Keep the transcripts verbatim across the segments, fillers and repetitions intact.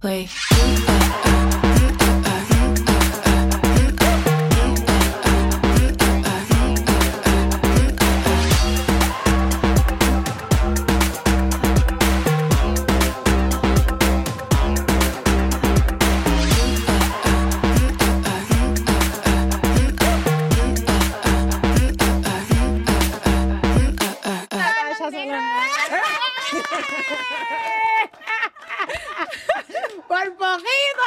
Play. Por poquito.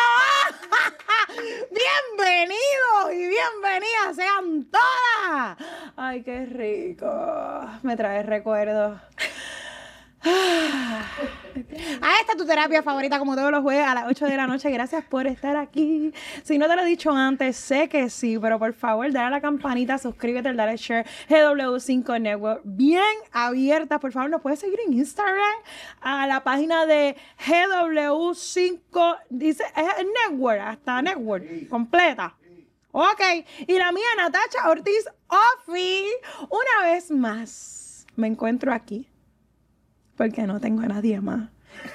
Bienvenidos y bienvenidas sean todas. Ay, qué rico. Me trae recuerdos. A esta tu terapia favorita, como todos los jueves a las ocho de la noche. Gracias por estar aquí. Si no te lo he dicho antes, sé que sí, pero por favor, dale a la campanita, suscríbete, dale share. G W cinco Network, bien abierta. Por favor, nos puedes seguir en Instagram a la página de G W cinco, dice, es Network, hasta Network, completa. Ok, y la mía, Natacha Ortiz Offi. Una vez más, me encuentro aquí porque no tengo a nadie más.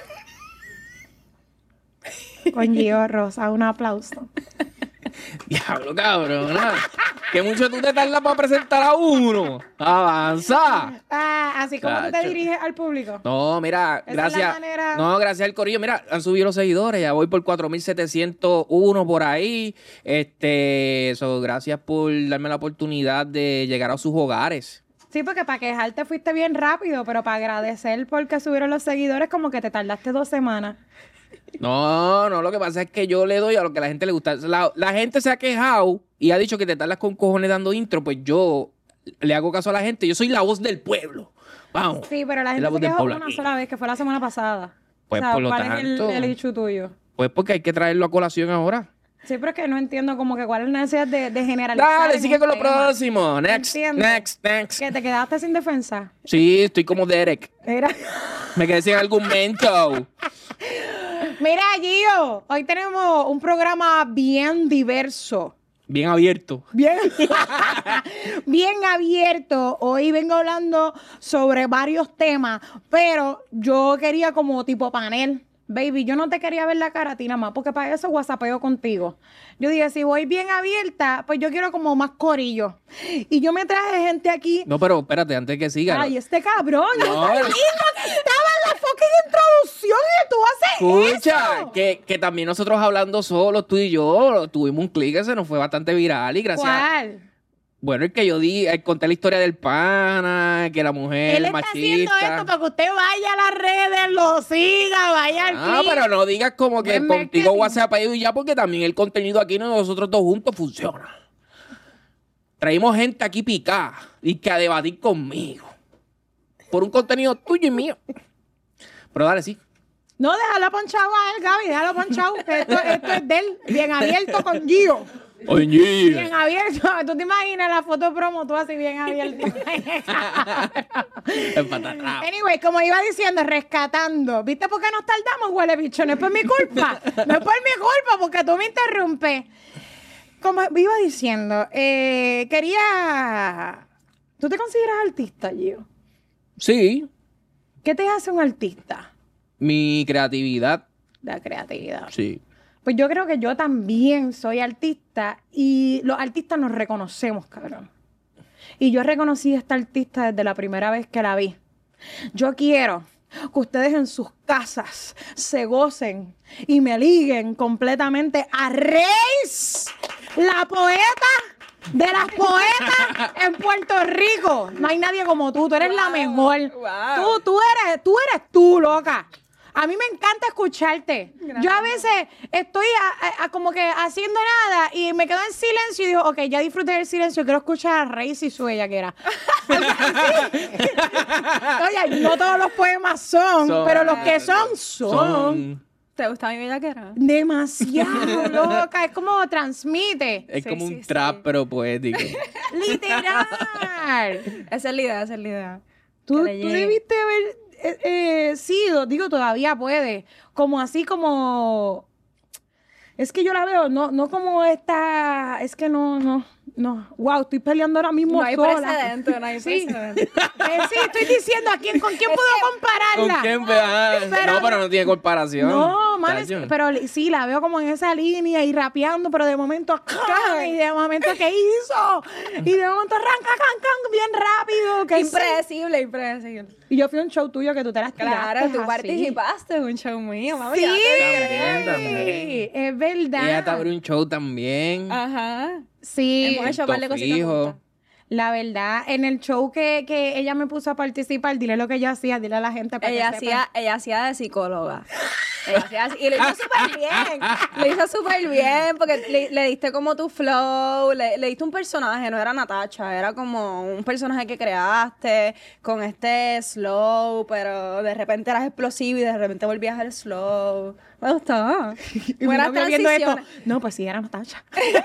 Con Gio Rosa, un aplauso. Diablo, cabrón. Que mucho tú te tardas para presentar a uno. Avanza. Ah, así como Cacho. tú te diriges al público. No, mira, Esa gracias. es la manera. No, gracias al corillo. Mira, han subido los seguidores. Ya voy por cuatro mil setecientos uno por ahí. Este, so, gracias por darme la oportunidad de llegar a sus hogares. Sí, porque para quejarte fuiste bien rápido, pero para agradecer porque subieron los seguidores, como que te tardaste dos semanas. No, no, lo que pasa es que yo le doy a lo que a la gente le gusta. La, la gente se ha quejado y ha dicho que te tardas con cojones dando intro, pues yo le hago caso a la gente. Yo soy la voz del pueblo. Vamos. Sí, pero la Es gente la se voz del quejó pueblo una aquí. sola vez, que fue la semana pasada. Pues, o sea, por lo ¿cuál es el, tanto- el issue tuyo? Pues porque hay que traerlo a colación ahora. Sí, pero es que no entiendo como que cuál es la necesidad de, de generalizar. Dale, en sigue un con lo tema. próximo. Next, ¿Entiendes? next, next. Que te quedaste sin defensa. Sí, estoy como Derek. Era... Me quedé sin argumento. Mira, Gio, hoy tenemos un programa bien diverso. Bien abierto. Bien, bien abierto. Hoy vengo hablando sobre varios temas, pero yo quería como tipo panel. Baby, yo no te quería ver la cara a ti nada más, porque para eso whatsappeo contigo. Yo dije, si voy bien abierta, pues yo quiero como más corillo. Y yo me traje gente aquí. No, pero espérate, antes que siga. Ay, este cabrón. No, yo pero- estaba en la fucking introducción y tú haces Escucha, eso. que, que también nosotros hablando solos, tú y yo, tuvimos un clic que se nos fue bastante viral y gracias. ¿Cuál? Bueno, el que yo di, eh, conté la historia del pana, que la mujer Él está haciendo machista. esto para que usted vaya a las redes, lo siga, vaya al Ah, clip. pero no digas como que Buen contigo marketing. WhatsApp y ya, porque también el contenido aquí nosotros dos juntos funciona. Traímos gente aquí picada y que a debatir conmigo. Por un contenido tuyo y mío. Pero dale, sí. No, déjalo ponchado a él, Gaby, déjalo ponchado. Esto, esto es de él, bien abierto con Gio. Oye, Bien abierto. ¿Tú te imaginas la foto promo tú así bien abierto? es patatao. Anyway, como iba diciendo, rescatando. ¿Viste por qué nos tardamos, huele bicho? No es por mi culpa. No es por mi culpa, porque tú me interrumpes. Como iba diciendo, eh, quería... ¿Tú te consideras artista, Gio? Sí, ¿Qué te hace un artista? mi creatividad, La creatividad. sí. Pues yo creo que yo también soy artista y los artistas nos reconocemos, cabrón. Y yo reconocí a esta artista desde la primera vez que la vi. Yo quiero que ustedes en sus casas se gocen y me liguen completamente a Reis, la poeta de las poetas en Puerto Rico. No hay nadie como tú, tú eres la mejor. wow. Tú, tú eres, tú eres tú, loca. A mí me encanta escucharte. Gracias. Yo a veces estoy a- a- a como que haciendo nada y me quedo en silencio y digo, ok, ya disfruté del silencio, quiero escuchar a Reis y su bellaquera. Oye, no todos los poemas son, Son- pero los que son, son. Son- ¿Te gusta mi bellaquera? Demasiado loca. Es como transmite. Es Sí, como sí, un trap, sí. pero poético. Literal. Esa es la idea, esa es la idea. Tú, Que le tú llegue. debiste haber eh, eh, sido, digo, todavía puede, como así como... Es que yo la veo, no, no como esta... Es que no, no, no. Wow, estoy peleando ahora mismo No hay sola. precedente, no hay Sí. precedente. Eh, sí, estoy diciendo a quién, con quién puedo compararla. ¿Con quién? Ah, Pero- no, pero no tiene comparación. No, mames, Tacho. pero li- sí, la veo como en esa línea y rapeando, pero de momento, ¡can! Y de momento, ¿qué hizo? Y de momento, arranca, can, can, bien rápido. Que sí. Impredecible, impredecible. Y yo fui a un show tuyo que tú te las Claro, tiraste tú así. participaste en un show mío, mami. Sí, ya te También, creo. también. es verdad. Ella te abrió un show también. Ajá. Sí, Hemos hecho un par de cositas Fijo. juntas. la verdad, en el show que, que ella me puso a participar, dile lo que yo hacía, dile a la gente para Ella que hacía, sepa. ella hacía de psicóloga. Ella hacía así- y lo hizo súper bien. Lo hizo súper bien porque le, le diste como tu flow, le, le diste un personaje, no era Natacha, era como un personaje que creaste con este slow, pero de repente eras explosivo y de repente volvías al slow. Me gustó. Y mi Buenas novio viendo esto. transiciones. No, pues sí, era Natacha.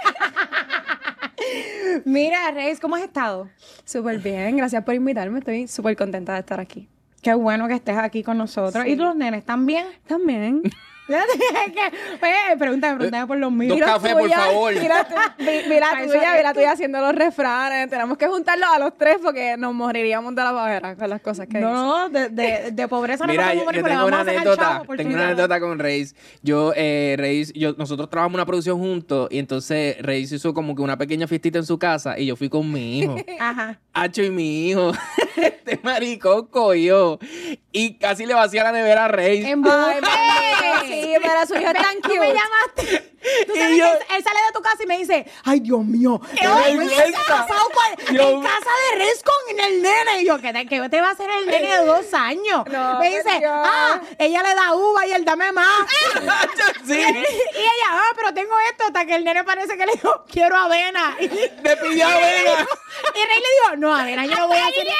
Mira, Reis, ¿cómo has estado? Súper bien, gracias por invitarme, estoy súper contenta de estar aquí. Qué bueno que estés aquí con nosotros. Sí. ¿Y los nenes también? También. Eh, pregúntame, pregúntame por los míos. Dos cafés, por favor. Mira, tu, vi, vi la Para eso tuya, es vi la que- tuya haciendo los refranes. Tenemos que juntarlos a los tres porque nos moriríamos de la pavera con las cosas que No, de, de, de pobreza no Mira, nos yo, vamos a morir, yo porque le tengo vamos una a sacar anécdota, chavo por tengo una Twitter. anécdota con Reis. Yo, eh, Reis, yo, nosotros trabajamos una producción juntos y entonces Reis hizo como que una pequeña fiestita en su casa y yo fui con mi hijo. Ajá. Hacho y mi hijo, este maricón cogió y casi le vacía la nevera a Reis. En Ay, bendito, sí, pero su hijo es tan Tú me cute. llamaste. Tú Y sabes yo- que él sale de tu casa y me dice, ay, Dios mío, ¡Qué ay, vergüenza! ¿qué ha pasado con- Yo- en casa de Riz con el nene? Y yo, ¿qué te, qué te va a hacer el nene de dos años? No, me dice, por Dios. ah, ella le da uva y él dame más. sí, Y ella, ah, pero tengo esto, hasta que el nene parece que le dijo, quiero avena. Y, y me pidió avena. Rey le dijo, no, avena, yo no voy a hacer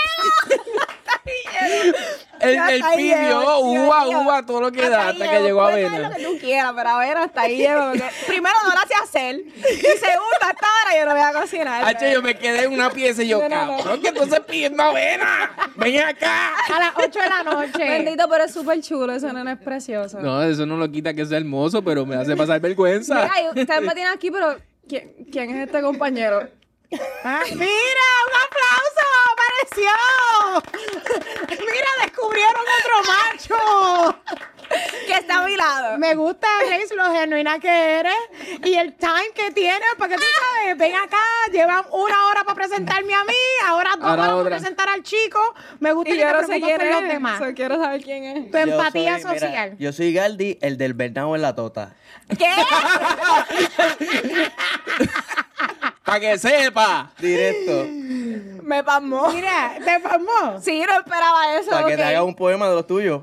Él, Ya él está ahí pidió llevo, uva, Dios mío. uva, todo lo que da, hasta que Llevo, llegó puedes hacer avena. lo que tú quieras, pero a ver, hasta ahí llevo. porque primero, no la sé hacer. Y segundo, hasta ahora yo no voy a cocinar. Hacho, yo me quedé en una pieza y yo, No, no, no. cabrón, que entonces pidiendo avena. Ven acá. a las ocho de la noche. Bendito, pero es súper chulo. Ese nene es precioso. No, eso no lo quita que sea hermoso, pero me hace pasar vergüenza. Mira, y ustedes me tienen aquí, pero ¿quién, quién es este compañero? Ah, mira, un aplauso, apareció. Mira, descubrieron otro macho. Que está a mi lado. Me gusta, Grace, lo genuina que eres y el time que tienes, porque tú sabes, ven acá, llevan una hora para presentarme a mí, ahora dos Ahora horas otra. para presentar al chico. Me gusta Y que yo te no sé preocupas quién por los es. demás. So, quiero saber quién es. Tu Yo empatía soy- mira, social. yo soy Galdi, el del Bernao en la tota. ¿Qué? Para que sepa. Directo. Me pasmó. Mira, te formó. Sí, no esperaba eso. Para que te ok. haga un poema de los tuyos.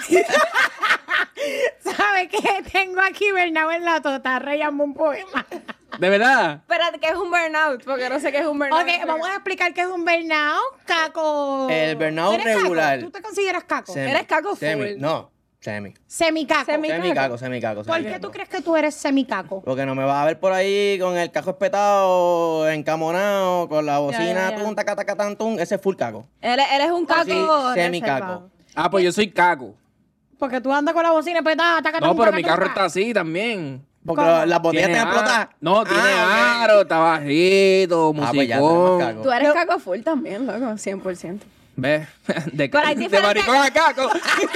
¿Sabes qué? Tengo aquí Bernardo en la tota, reyame un poema. ¿De verdad? Espérate, ¿qué es un burnout? Porque no sé qué es un burnout. Ok, vamos a explicar qué es un burnout. Caco. El burnout ¿Tú eres caco? regular. ¿Tú te consideras caco? Semi. Eres caco Semi. full. No, semi. Semicaco. Semi- Semi caco, semi caco. ¿Por qué tú crees que tú eres semicaco? Porque no me vas a ver por ahí con el cajo espetado, encamonado, con la bocina, ya, ya. tum, taca, taca, tan, tum. Ese es full caco. Él, él es un caco. Sí, semi-caco. reservado. Ah, pues yo soy caco. Porque tú andas con la bocina petada, taca, No, tum, pero taca, mi tum, carro taca. está así también. Porque ¿Cómo? las botellas Tiene te explotan. ar- No, tiene Ah, ok. aro, está bajito, Ah, pues ya, tú eres más musicón. caco. Tú eres caco full también, loco, cien por ciento. ¿Ves? De, Pero hay de diferentes- maricón a caco.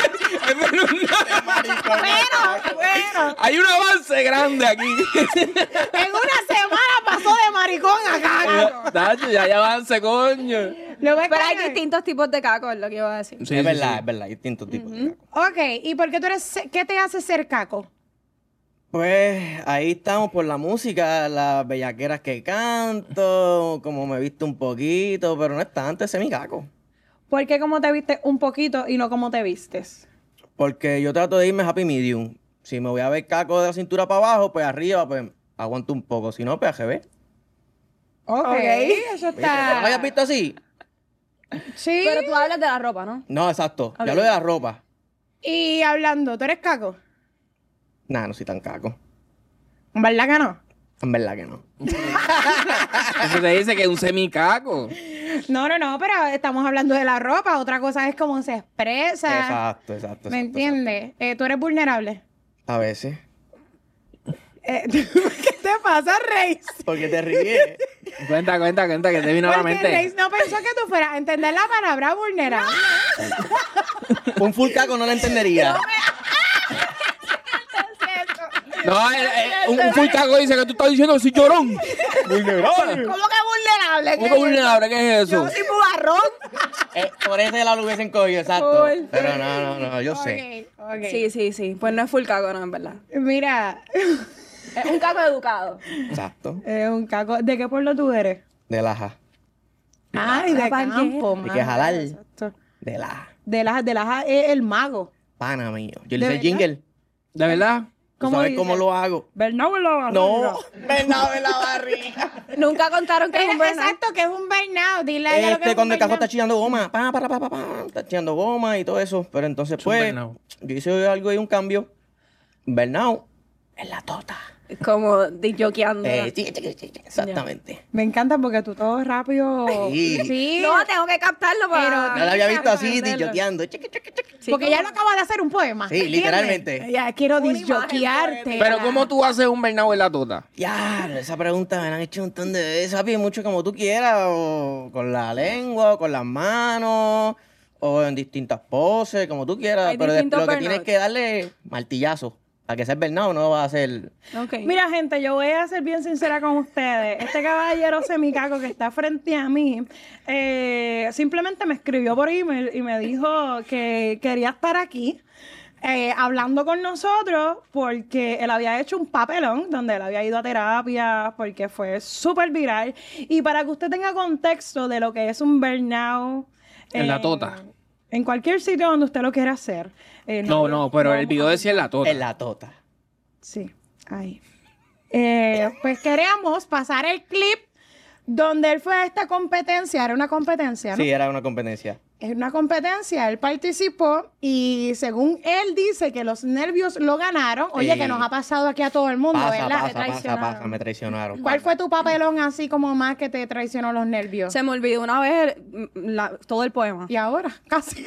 Bueno, bueno. Hay un avance grande aquí. En una semana pasó de maricón a caco. Tacho, ya hay avance, coño. Lo ves Pero hay que- distintos tipos de caco, es lo que iba a decir. Sí, es sí, verdad, sí. es verdad. Hay distintos tipos de caco. Ok, ¿y por qué tú eres, qué te hace ser caco? Pues ahí estamos por la música, las bellaqueras que canto, como me visto un poquito, pero no es tanto, es semicaco. ¿Por qué como te viste un poquito y no como te vistes? Porque yo trato de irme happy medium. Si me voy a ver caco de la cintura para abajo, pues arriba, pues aguanto un poco. Si no, pues A G B. Ok, Ok. eso ¿Viste? ¿No lo habías visto así? Sí. Pero tú hablas de la ropa, ¿no? No, exacto. Ok. Ya lo de la ropa. Y hablando, ¿tú eres caco? Nah, no soy tan caco. ¿Verdad que no? En verdad que no. Eso te dice que es un semicaco. No, no, no, pero estamos hablando de la ropa. Otra cosa es cómo se expresa. Exacto, exacto. ¿Me exacto, entiendes? Eh, ¿Tú eres vulnerable? exacto. A veces. Eh, ¿Qué te pasa, Reis? Porque te ríes. Cuenta, cuenta, cuenta, que te vino a la Porque mente. Reis no pensó que tú fueras a entender la palabra vulnerable. Un full caco no lo entendería. No, eh, eh, un, un full caco dice que tú estás diciendo que soy llorón. Vulnerable. ¿Cómo que vulnerable? ¿Cómo que vulnerable? ¿Qué es eso? Yo soy bugarrón. Eh, por ese lado lo hubiesen cogido, exacto. Full. Pero no, no, no, yo sé. Ok, ok. Sí, sí, sí. Pues no es full caco, no, en verdad. Mira, Es un caco educado. Exacto. es un caco. ¿De qué pueblo tú eres? De Laja. Ay, de Palguera. campo, Hay que mano. jalar. Exacto. De Laja. De la, de la, es el mago. Pana mío. Yo ¿De le hice el verdad? jingle. ¿De verdad? ¿Tú ¿Cómo sabes dice? cómo lo hago? Bernardo en la barriga. No. Venado en la barriga. Nunca contaron que es un burnout. Exacto, que es un burnout. Dile a ella lo que Este, es cuando un el cajón está burnout. chillando goma, pa, para, pa, pa, pa, está chillando goma y todo eso. Pero entonces, Es un pues, burnout. yo hice algo y un cambio. Burnout en la tota. Como disjoqueando. Eh, sí, sí, sí, sí, exactamente. Me encanta porque tú todo rápido. Sí. No, tengo que captarlo para... Yo la había visto así, entenderlo. disjoqueando. Chiqui, chiqui, chiqui. Sí, porque como- ya lo acaba de hacer un poema. Sí, ¿entiendes? literalmente. Ya quiero Una imagen disjoquearte. Pero ¿cómo tú haces un Bernardo en la tota? Ya, esa pregunta me la han hecho un montón de veces, papi, mucho como tú quieras, o con la lengua, o con las manos, o en distintas poses, como tú quieras, Hay pero de- distintos lo que burnouts. tienes que darle martillazo. Para que sea Bernardo no va a ser... Ok. Mira, gente, yo voy a ser bien sincera con ustedes. Este caballero semicaco que está frente a mí, eh, simplemente me escribió por email y me dijo que quería estar aquí eh, hablando con nosotros porque él había hecho un papelón donde él había ido a terapia porque fue súper viral. Y para que usted tenga contexto de lo que es un burnout... En la eh, tota. En cualquier sitio donde usted lo quiera hacer. Eh, No, no, pero el vamos video a- decía en la tota. En la tota. Sí, ahí. Eh, pues queríamos pasar el clip donde él fue a esta competencia. Era una competencia, ¿no? Sí, era una competencia. Es una competencia, él participó y según él dice que los nervios lo ganaron. Oye, Sí. que nos ha pasado aquí a todo el mundo, Pasa, ¿verdad? pasa, Te pasa, traicionaron. pasa, me traicionaron. ¿Cuál fue tu papelón así como más que te traicionó los nervios? Se me olvidó una vez mm, la- todo el poema. Y ahora, casi.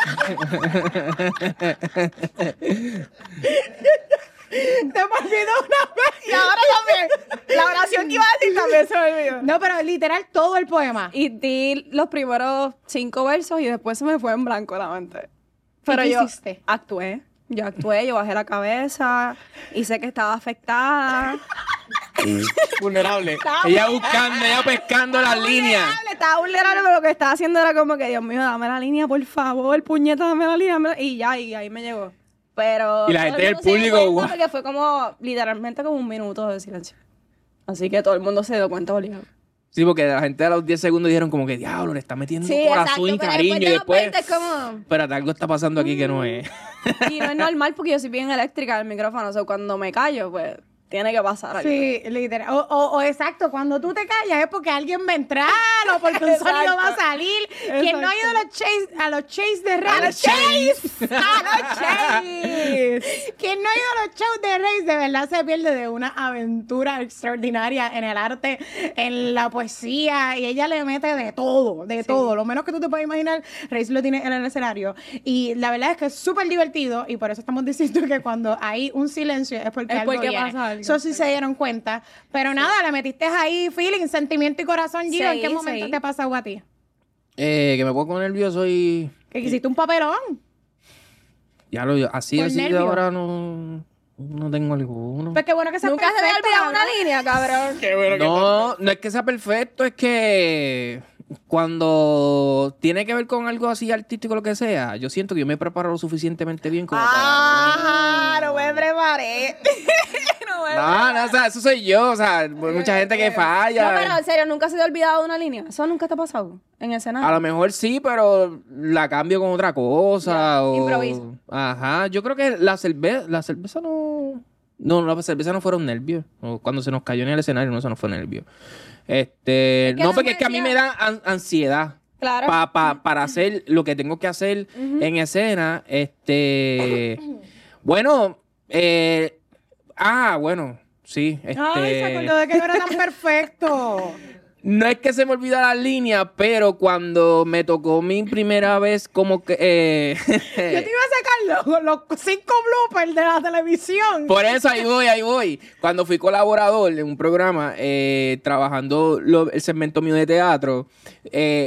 Te me olvidó una vez. Y ahora también. La oración que iba a decir también se me olvidó. No, pero literal todo el poema. Y di los primeros cinco versos y después se me fue en blanco la mente. Pero qué yo hiciste? actué. Yo actué, yo bajé la cabeza, hice que estaba afectada. Vulnerable. Ella buscando, ella pescando las líneas. Vulnerable, estaba vulnerable, pero lo que estaba haciendo era como que, Dios mío, dame la línea, por favor, puñeta, dame la línea. dame la-". Y ya, y ahí me llegó. Pero Y la todo gente el del mundo se dio público, cuenta guau. porque fue como, literalmente como un minuto de silencio. Así que todo el mundo se dio cuenta obligado. Sí, porque la gente a los diez segundos dijeron como que diablo, le está metiendo Sí, corazón exacto, y pero cariño. después Y de los después, veinte es como... espérate, algo está pasando aquí que no es. Y no es normal porque yo soy bien eléctrica el micrófono. O sea, cuando me callo, pues tiene que pasar algo. Sí, literal. O, o, o exacto, cuando tú te callas es porque alguien va a entrar o porque un Exacto. sonido va a salir. Quien no ha ido a los chase, a los chase de Reyes. ¡A los chase! ¡A los chase! Quien no ha ido a los shows de Reyes, de verdad se pierde de una aventura extraordinaria en el arte, en la poesía, y ella le mete de todo, de todo. Lo menos que tú te puedes imaginar, Reyes lo tiene en el escenario. Y la verdad es que es súper divertido, y por eso estamos diciendo que cuando hay un silencio es porque Es algo porque viene. pasa algo. Eso sí se dieron cuenta. Pero nada, le metiste ahí feeling, sentimiento y corazón, Gio. ¿En qué Sí, momento sí. te ha pasado a ti? Eh, que me pongo nervioso y... Que hiciste un papelón. Ya lo así, Por así de nervio. ahora no, no tengo alguno. Pues qué bueno que seas Nunca se te ha perfecto, olvidado ¿verdad? una línea, cabrón. Qué bueno No, no es que sea perfecto, es que cuando tiene que ver con algo así artístico, lo que sea, yo siento que yo me preparo lo suficientemente bien como Ah, no me preparé. no me para... No, no, o sea, eso soy yo, o sea, hay mucha gente que falla. No, pero en serio, ¿nunca se te ha olvidado una línea? ¿Eso nunca te ha pasado en el escenario? A lo mejor sí, pero la cambio con otra cosa. Ya, o... improviso. Ajá, yo creo que la cerveza, la cerveza no... No, la cerveza no fueron nervios. O cuando se nos cayó en el escenario, no, eso no fue nervio. Este, Es que no, la porque es que a mí poesía- me da an- ansiedad. Claro. Pa, pa- para hacer lo que tengo que hacer en escena. Este, bueno, eh, ah, bueno, sí. Este, Ay, se acordó de que no era tan perfecto. no es que se me olvida la línea, pero cuando me tocó mi primera vez como que... eh, Yo te iba a sacar los, los cinco bloopers de la televisión. Por eso ahí voy, ahí voy. Cuando fui colaborador en un programa, eh, trabajando lo- el segmento mío de teatro, eh,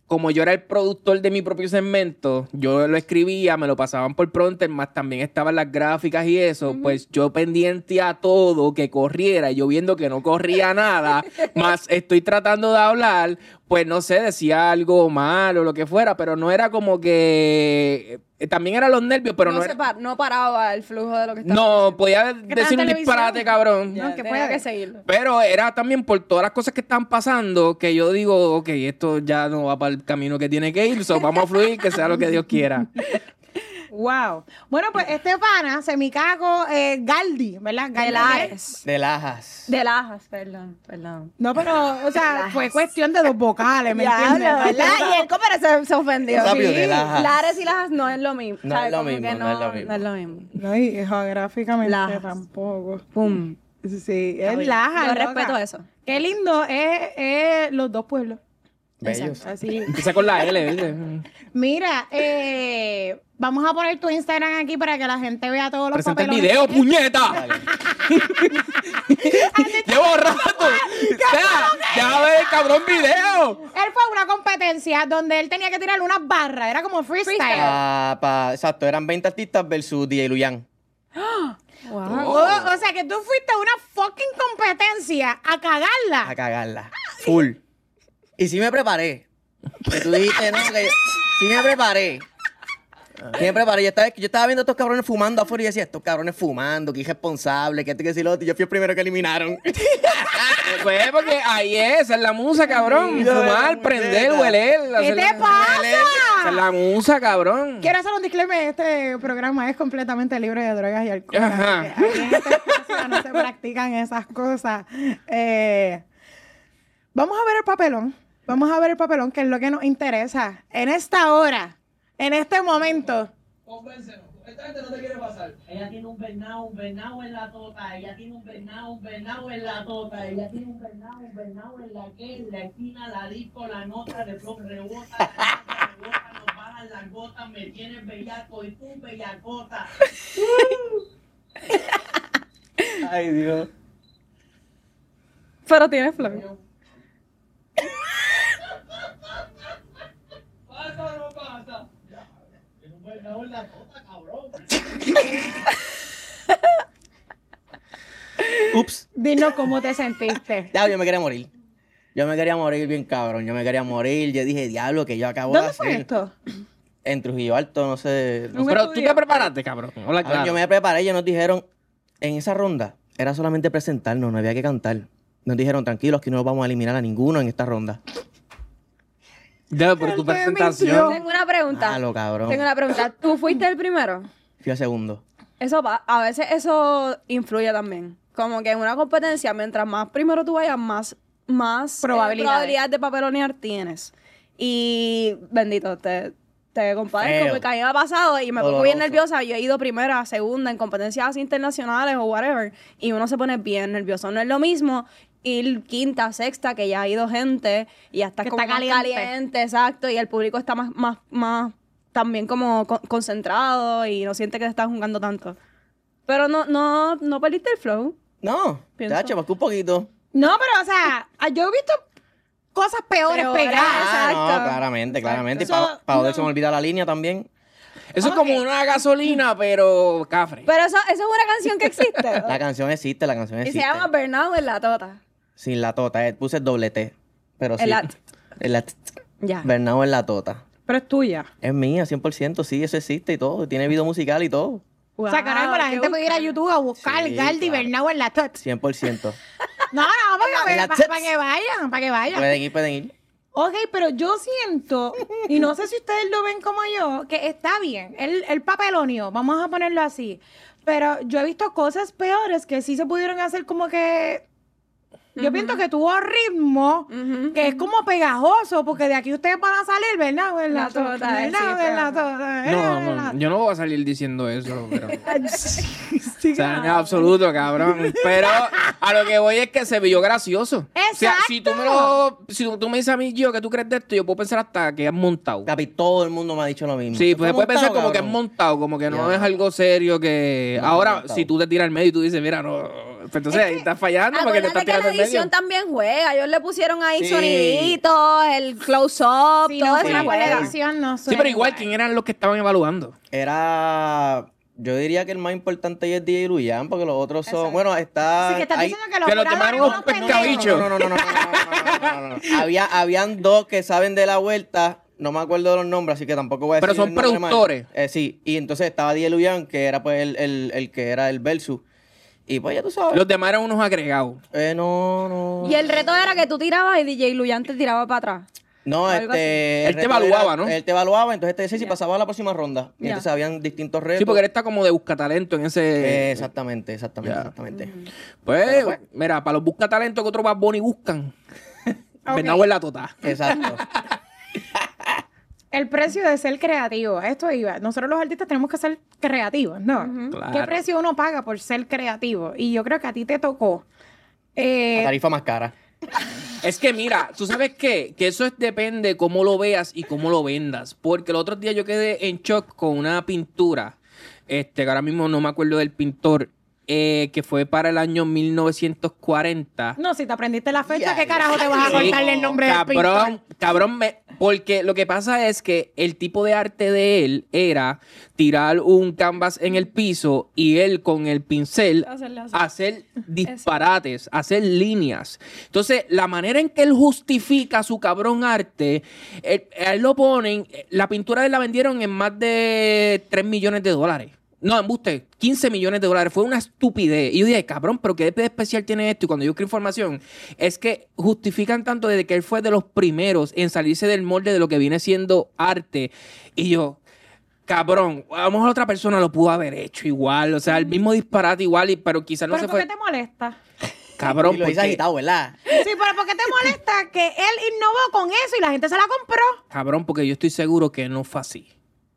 como yo era el productor de mi propio segmento, yo lo escribía, me lo pasaban por pronter, más también estaban las gráficas y eso, uh-huh. Pues yo pendiente a todo que corriera, y yo viendo que no corría nada, más estoy tratando de hablar, pues no sé, decía algo mal o lo que fuera, pero no era como que... También eran los nervios, pero no, no era... Par, no paraba el flujo de lo que estaba No, diciendo. podía decir un disparate, cabrón. Ya, No, que tenía puede. que seguirlo. Pero era también por todas las cosas que están pasando que yo digo, ok, esto ya no va para el camino que tiene que ir, so vamos a fluir, que sea lo que Dios quiera. Wow. Bueno, pues este pana, Semicaco eh, Galdi, ¿verdad? De Lares. De Lajas. De Lajas, perdón, perdón. No, pero, o sea, Lajas. fue cuestión de dos vocales, ¿me Ya, entiendes? no, ¿verdad? Y él como se, se ofendió. Rápido, de Lajas. Lares y Lajas no es lo mismo. No ¿sabes? es lo Como mismo, que no es lo mismo. No es lo mismo. No, y geográficamente Lajas. tampoco. Pum. Sí, Está es bien. Lajas. Yo loca. respeto eso. Qué lindo es, es los dos pueblos. Bellos. Así. Empieza con la L, ¿viste? Mira, eh, vamos a poner tu Instagram aquí para que la gente vea todos los Presenta el papelones. video, puñeta. Dale. Llevo rato. Ya, ya ver el cabrón video. Él fue a una competencia donde él tenía que tirar unas barras, era como freestyle. Pa- pa- exacto, eran veinte artistas versus D J Luyan. Wow. O, o sea que tú fuiste a una fucking competencia a cagarla. A cagarla. Full. Y sí me preparé. Que tú dijiste, no, que yo, sí me preparé. Sí me preparé. Yo estaba, yo estaba viendo a estos cabrones fumando afuera y decía, estos cabrones fumando, que irresponsable, que este que si lo otro. Y yo fui el primero que eliminaron. Pues porque ahí es, esa es la musa, cabrón. Sí, Fumar, no, prender, puñeta. hueler. ¿Qué hacer te la- pasa? Esa es la musa, cabrón. Quiero hacer un disclaimer, este programa es completamente libre de drogas y alcohol. Ajá. así que aquí en este espacio no se practican esas cosas. Eh, vamos a ver el papelón. Vamos a ver el papelón, que es lo que nos interesa. En esta hora, en este momento. Convéncenos. Esta gente no te quiere pasar. Ella tiene un bernao, un bernao en la tota. Ella tiene un bernao, un bernao en la tota. Ella tiene un bernao, un bernao en la que, en la esquina, la disco, la nota de flor rebota, la nota rebota, nos bajan las gotas, me tienes bellaco y tú bellacota. Ay, Dios. Pero tiene flow. ¿Pasa o no pasa? Ya, tiene un bernao en la tota, cabrón. Ups. Dinos cómo te sentiste. Ya, yo me quería morir. Yo me quería morir bien cabrón. Yo me quería morir. Yo dije, diablo, que yo acabo de ¿Dónde hacer. fue esto? En Trujillo Alto, no sé. no Un sé. Pero tú estudio. te preparaste, cabrón. Hola, A ver, claro. yo me preparé, ellos nos dijeron, en esa ronda, era solamente presentarnos, no había que cantar. Nos dijeron, tranquilos, que no vamos a eliminar a ninguno en esta ronda. Ya, por Él tu te presentación. mintió. Tengo una pregunta. Malo, cabrón. Tengo una pregunta. ¿Tú fuiste el primero? Fui a segundo. Eso va, a veces eso influye también. Como que en una competencia, mientras más primero tú vayas, más, más eh, Probabilidades. probabilidad de papelonear tienes. Y bendito, te, te compadezco, Feo. porque a mí me ha pasado y me pongo bien Doloroso. nerviosa. Yo he ido primera, segunda en competencias así internacionales o whatever, y uno se pone bien nervioso. No es lo mismo ir quinta, sexta, que ya ha ido gente y ya estás Que como está más caliente. caliente, exacto, y el público está más, más, más también como co- concentrado y no siente que te estás jugando tanto. Pero no, no, no perdiste el flow. No, Pienso. tacho, porque un poquito. No, pero, o sea, yo he visto cosas peores Peores. pegadas. Ah, exacto. no, claramente, claramente. Y Exacto. para joder So, se me olvida la línea también. Eso es como Ok. una gasolina, pero cafre. Pero eso, eso es una canción que existe. La canción existe, la canción y existe. se llama Burnout en la tota. Sin la tota, eh, puse doble T. Pero sí. En la t- En la t- Ya. Bernardo en la tota. Pero es tuya. Es mía, cien por ciento, sí, eso existe y todo. Tiene video musical y todo. o sea, caramba, la qué gente puede ir a bacán. YouTube a buscar Sí, Galdi claro. Bernau en la tot. cien por ciento. No, no, para, En la para, tots. que vayan, para que vayan. Pueden ir, pueden ir. Ok, pero yo siento, y no sé si ustedes lo ven como yo, que está bien, el, el papelonio, vamos a ponerlo así, pero yo he visto cosas peores que sí se pudieron hacer como que... Yo pienso que tuvo ritmo, Ujú. que es como pegajoso, porque de aquí ustedes van a salir, ¿verdad? En la, La tota, tota, sí, ¿verdad? En la pero- tota, No, en la- no, yo no voy a salir diciendo eso, pero... Sí, O sea, en cabrón. absoluto, cabrón. Pero a lo que voy es que se vio gracioso. O sea, si tú me lo, si tú, tú me dices a mí, yo, ¿qué tú crees de esto? Yo puedo pensar hasta que es montado. Capi, todo el mundo me ha dicho lo mismo. Sí, ¿Eso pues se fue puede pensar montado, como que es cabrón? montado, como que no Ya. es algo serio que... No, Ahora, montado. si tú te tiras al medio y tú dices, mira, no, Pues entonces ahí estás fallando porque te Acuérdate estás que la tirando en edición medio. también juega. Ellos le pusieron ahí Sí. soniditos, el close-up, Si todo no eso fuera sí. por la juega. edición, no Sí, pero igual, ¿quién eran los que estaban evaluando? Era... Yo diría que el más importante es D J Luyan, porque los otros son... Bueno, está... Así que estás hay- diciendo que los que los jurados demás eran eran unos unos pendejos. pescabichos. No, no, no, no, no, no, no, no, no, no, no. Había, habían dos que saben de la vuelta, no me acuerdo de los nombres, así que tampoco voy a Pero decir son el nombre mal. productores. Eh, sí, y entonces estaba D J Luyan, que era pues el, el, el que era el versus. Y pues ya tú sabes. Los demás eran unos agregados. Eh, no, no. Y el reto era que tú tirabas y D J Luyan te tiraba para atrás. No, algo así. este... el Él te reto evaluaba, era- ¿no? Él te evaluaba, entonces te decía si pasaba a la próxima ronda. Y Ya. entonces habían distintos retos. Sí, porque él está como de buscatalento en ese... Eh, exactamente, exactamente, Ya. exactamente. Pues, Pero, pues. mira, para los buscatalentos que otros Bad Bunny buscan. Bernardo en la tota. Exacto. El precio de ser creativo, a esto iba. Nosotros los artistas tenemos que ser creativos, ¿no? Claro. ¿Qué precio uno paga por ser creativo? Y yo creo que a ti te tocó. La Eh, tarifa más cara. Es que mira, ¿tú sabes qué? Que eso es, depende cómo lo veas y cómo lo vendas. Porque el otro día yo quedé en shock con una pintura, este, que ahora mismo no me acuerdo del pintor, eh, que fue para el año mil novecientos cuarenta. no, si te aprendiste la fecha, Ya, ¿qué carajo te vas a Sí, cortarle el nombre del cabrón, pintor? cabrón, me- porque lo que pasa es que el tipo de arte de él era tirar un canvas en el piso y él con el pincel Hacerle así. hacer disparates, hacer líneas. Entonces, la manera en que él justifica su cabrón arte, él, a él lo ponen, la pintura de él la vendieron en más de tres millones de dólares. No, embuste, quince millones de dólares. Fue una estupidez. Y yo dije, cabrón, pero ¿qué de especial tiene esto? Y cuando yo busqué información, es que justifican tanto desde que él fue de los primeros en salirse del molde de lo que viene siendo arte. Y yo, cabrón, a lo mejor otra persona lo pudo haber hecho igual. O sea, el mismo disparate igual, y- pero quizás no ¿Pero se por fue. qué te molesta? Cabrón, Y lo hice porque- agitado, ¿verdad? Sí, pero ¿por qué te molesta que él innovó con eso y la gente se la compró? cabrón, porque yo estoy seguro que no fue así.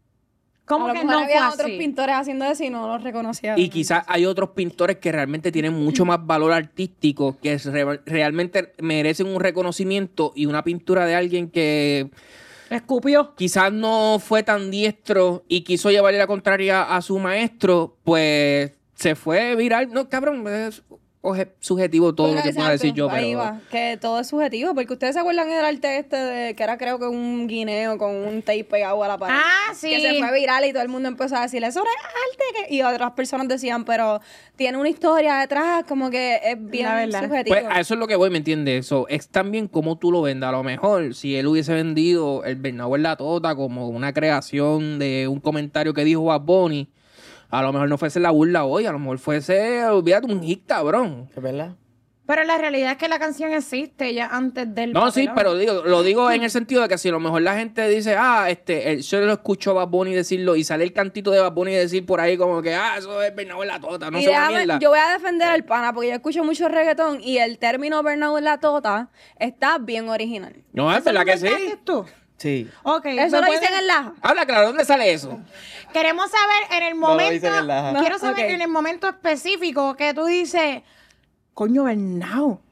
¿Cómo A lo que mejor no fue había así? otros pintores haciendo eso y no los reconocían. Y quizás hay otros pintores que realmente tienen mucho más valor artístico, que es re- realmente merecen un reconocimiento, y una pintura de alguien que Escupió. quizás no fue tan diestro y quiso llevarle la contraria a su maestro, pues se fue viral. No, cabrón, es oje- subjetivo todo Bueno, lo que pueda exacto, decir yo, ahí pero... va, que todo es subjetivo, porque ustedes se acuerdan del arte este de que era creo que un guineo con un tape pegado a la pared. Ah, sí. Que se fue viral y todo el mundo empezó a decir, eso no es arte. que-". Y otras personas decían, pero tiene una historia detrás, como que es bien La verdad. subjetivo. Pues a eso es lo que voy, ¿me entiendes? Eso es también cómo tú lo vendas. A lo mejor, si él hubiese vendido el Bernardo en la Tota como una creación de un comentario que dijo Bad Bunny, a lo mejor no fuese la burla hoy, a lo mejor fuese, olvídate, un hit, cabrón. ¿Es verdad? Pero la realidad es que la canción existe ya antes del No, sí, papelón. pero digo, lo digo en el sentido de que si a lo mejor la gente dice, ah, este, el- yo lo escucho a Bad Bunny decirlo y sale el cantito de Bad Bunny decir por ahí como que, ah, eso es Bernardo en la Tota, no y sé una déjame- mierda. yo voy a defender al pana porque yo escucho mucho reggaetón y el término Bernardo en la Tota está bien original. No, es verdad que sí. ¿Inventaste tú? Sí. Ok. Eso ¿me lo puedes- dicen en la... Habla claro, ¿dónde sale eso? Queremos saber en el No lo momento. dicen en la- Quiero No, saber ok. en el momento específico que tú dices, coño, Bernardo.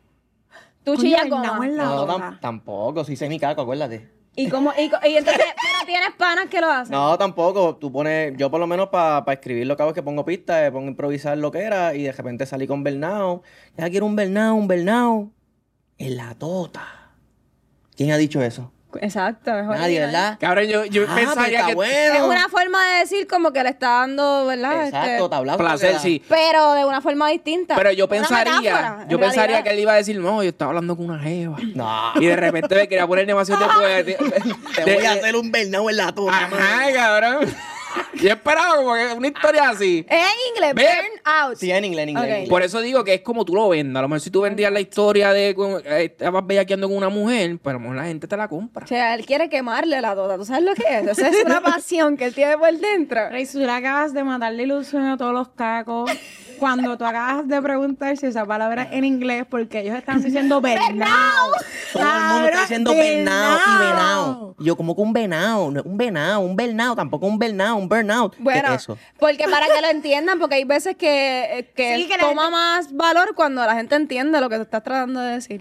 Tú Coño, chillas Bernardo goma. en la No, tota. tam- tampoco. Sí sé mi caco, acuérdate. Y, como, y, co- y entonces, pero tienes panas que lo hacen. No, tampoco. Tú pones... Yo por lo menos para escribir lo que hago es que pongo pistas, eh, pongo a improvisar lo que era y de repente salí con Bernao. Ya quiero un Bernao, un Bernao. En la tota. ¿Quién ha dicho eso? Exacto. Es Nadie, original. ¿verdad? Cabrón, yo, yo Ah, pues pensaría está que... bueno. Es una forma de decir como que le está dando, ¿verdad? Exacto, Este, tablado. Placer, porque sí. pero de una forma distinta. Pero yo Una pensaría, metáfora, en yo pensaría realidad. que él iba a decir, no, yo estaba hablando con una jeva. No. Y de repente me quería poner demasiado de... de- Te de- voy a hacer un Bernao en la tota. man. Ajá, cabrón. Yo esperaba como que una historia así. En inglés, Ve- burn out. Sí, en inglés, en inglés. Ok. en inglés. Por eso digo que es como tú lo vendas. A lo mejor si tú vendías la historia de con- eh, estabas bellaqueando con una mujer, pues a lo mejor la gente te la compra. O sea, él quiere quemarle la tota. ¿Tú sabes lo que es? Esa es una pasión que él tiene por dentro. Rey, tú le acabas de matar la ilusión a todos los cacos cuando tú acabas de preguntar si esa palabra es en inglés porque ellos están diciendo Bernao. Todo el mundo está diciendo venado y venado. Y yo, como que un venado, no es un venado, un bernao, tampoco un bernao, un burnout. Bueno, ¿Qué es eso? porque para que lo entiendan, porque hay veces que, eh, que, Sí, que la toma gente- más valor cuando la gente entiende lo que tú estás tratando de decir.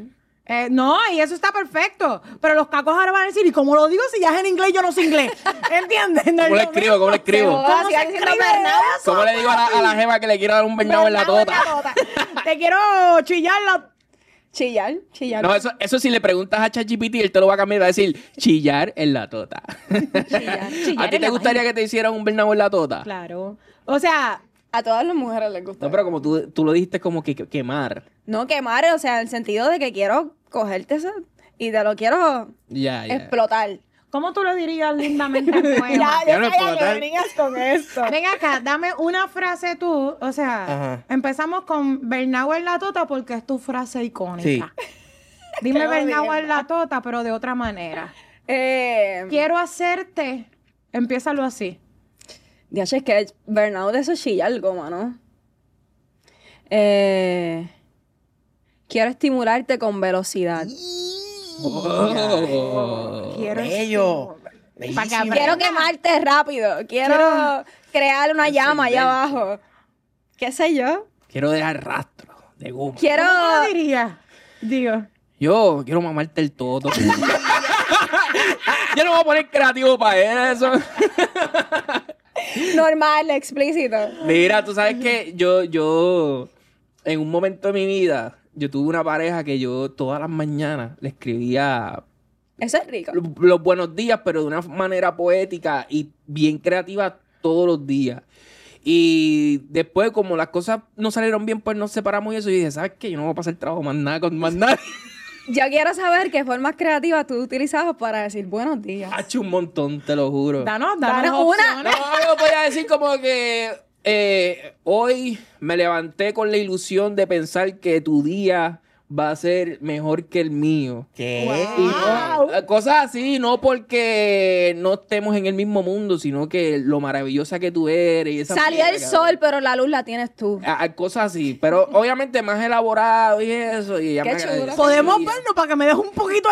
Eh, no, y eso está perfecto. Pero los cacos ahora van a decir, ¿y cómo lo digo si ya es en inglés y yo no sé inglés? ¿Entiendes? ¿Cómo le escribo? ¿Cómo le escribo? ¿Cómo ¿Cómo sigan se diciendo escribe Bernau? eso? ¿Cómo le digo a la, a la jeva que le quiero dar un bernao en la Bernau en tota? tota. Te quiero chillar la... Chillar, chillar. No, eso, eso si le preguntas a ChatGPT, él te lo va a cambiar y va a decir chillar en la tota. Chillar. ¿A ti te gustaría que te hicieran un bernao en la tota? Claro. O sea, A todas las mujeres les gusta. No, pero como tú, tú lo dijiste como que, que- quemar. No, quemar, o sea, en el sentido de que quiero cogerte eso y te lo quiero Ya, ya. explotar. ¿cómo tú lo dirías lindamente en poema? Ya no explotar. con esto. Ven acá, dame una frase tú. O sea, Ajá. empezamos con Bernau en la tota porque es tu frase icónica. Sí. Dime Qué Bernau jodienda. en la tota, pero de otra manera. Eh, Quiero hacerte. Empiézalo así. Dios, es que Burnout de eso chilla algo, mano. Eh, quiero estimularte con velocidad. Oh. Quiero Bello. Pa' que Bellísimo. Quiero quemarte rápido. Quiero, Quiero- crear una llama allá Encenderte. abajo. ¿Qué sé yo? Quiero dejar rastro de goma. Quiero... ¿Cómo tú lo dirías? Digo. Yo quiero mamarte el todo. Yo no me voy a poner creativo para eso. Normal, explícito. Mira, tú sabes que yo, yo, en un momento de mi vida, yo tuve una pareja que yo todas las mañanas le escribía Eso es rico. lo- los buenos días, pero de una manera poética y bien creativa todos los días. Y después, como las cosas no salieron bien, pues nos separamos y eso. Y dije, ¿sabes qué? Yo no voy a pasar trabajo más nada con más nadie. Yo quiero saber qué formas creativas tú utilizabas para decir buenos días. Ha hecho un montón, te lo juro. Danos, danos Danos una. opciones. No, yo podía decir como que eh, hoy me levanté con la ilusión de pensar que tu día va a ser mejor que el mío. ¿Qué? Y no, eh, cosas así, no porque no estemos en el mismo mundo, sino que lo maravillosa que tú eres. Y esa Salió mierda, el cabrón. sol, pero la luz la tienes tú. Ah, ah, cosas así, pero obviamente más elaborado y eso. Y ella Qué me chulo. agradece. Podemos vernos para que me dejes un poquito de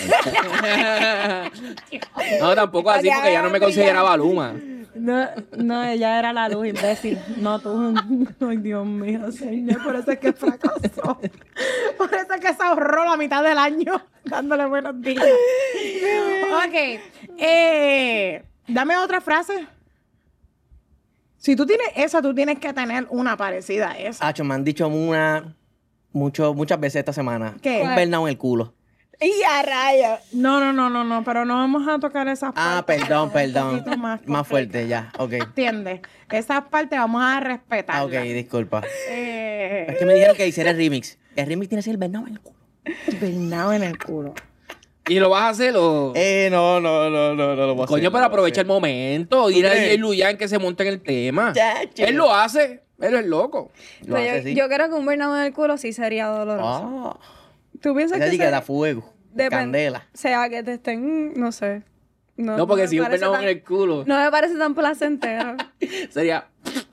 luz. No, tampoco así, porque ya no me consideraba Luma. No, no, ella era la luz, imbécil. No tú. Ay, Dios mío, señor. Por eso es que fracasó. Por eso es que se ahorró la mitad del año dándole buenos días. Ok. Eh, dame otra frase. Si tú tienes esa, tú tienes que tener una parecida a esa. Hacho, me han dicho una, mucho, muchas veces esta semana. ¿Qué? Un bernao en el culo. Y a rayos. No, no, no, no, no, pero no vamos a tocar esas partes. Ah, perdón, Un perdón. poquito más, Más fuerte, ya. Ok. ¿Entiendes? Esas partes vamos a respetar. Ah, ok, disculpa. Eh, Es que me dijeron que hiciera el remix. El remix tiene que ser el bernao en el culo. Bernao en el culo. ¿Y lo vas a hacer o...? Eh, no, no, no, no, no lo voy a Coño, hacer, pero no lo aprovecha el voy a momento. Dile a crees? D J Luyan que se monte en el tema. Chacho. Él lo hace. Él es loco. hacer. Lo Pero hace yo, así. yo creo que un burnout en el culo sí sería doloroso. Ah, ¿Tú piensas esa que sí que sería- da fuego. Depen- Candela. O sea, que te estén, no sé. No, No, porque me si un parece pernado tan- en el culo No me parece tan placentero. sería...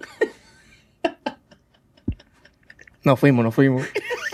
Nos fuimos, nos fuimos.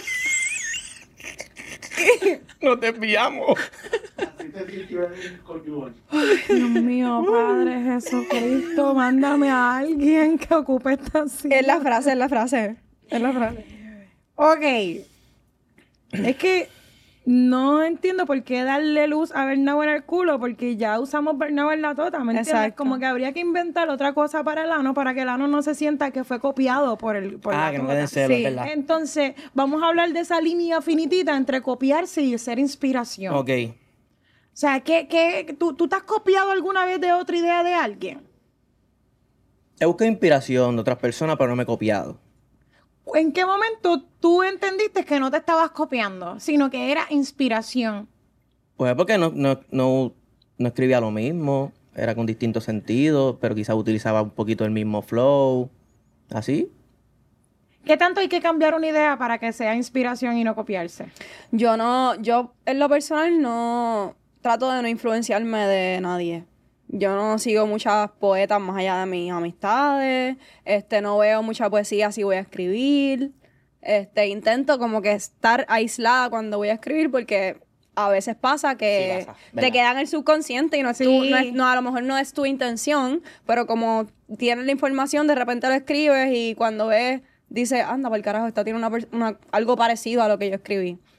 Nos desviamos. Así te sintió el conyugal. Dios mío, Padre Jesucristo, mándame a alguien que ocupe esta silla. Es la frase, es la frase. Es la frase. Ok. Es que no entiendo por qué darle luz a Bernao en el culo, porque ya usamos Bernao en la tota, ¿me entiendes? Exacto. Como que habría que inventar otra cosa para el ano, para que el ano no se sienta que fue copiado por el por Ah, la que no tota. queden celos, Sí. ¿verdad? Entonces, vamos a hablar de esa línea finitita entre copiarse y ser inspiración. Ok. O sea, ¿qué, qué, tú, ¿tú te has copiado alguna vez de otra idea de alguien? He buscado inspiración de otras personas, pero no me he copiado. ¿En qué momento tú entendiste que no te estabas copiando, sino que era inspiración? Pues porque no, no, no, no escribía lo mismo, era con distintos sentidos, pero quizás utilizaba un poquito el mismo flow. ¿Así? ¿Qué tanto hay que cambiar una idea para que sea inspiración y no copiarse? Yo no, yo en lo personal no trato de no influenciarme de nadie. Yo no sigo muchas poetas más allá de mis amistades. Este, no veo mucha poesía si voy a escribir. Este, intento como que estar aislada cuando voy a escribir porque a veces pasa que Sí, pasa, te ¿verdad? queda en el subconsciente y no es Sí. tu, no es- no, a lo mejor no es tu intención, pero como tienes la información, de repente lo escribes y cuando ves, dices, anda, por el carajo, esta tiene una, per- una- algo parecido a lo que yo escribí.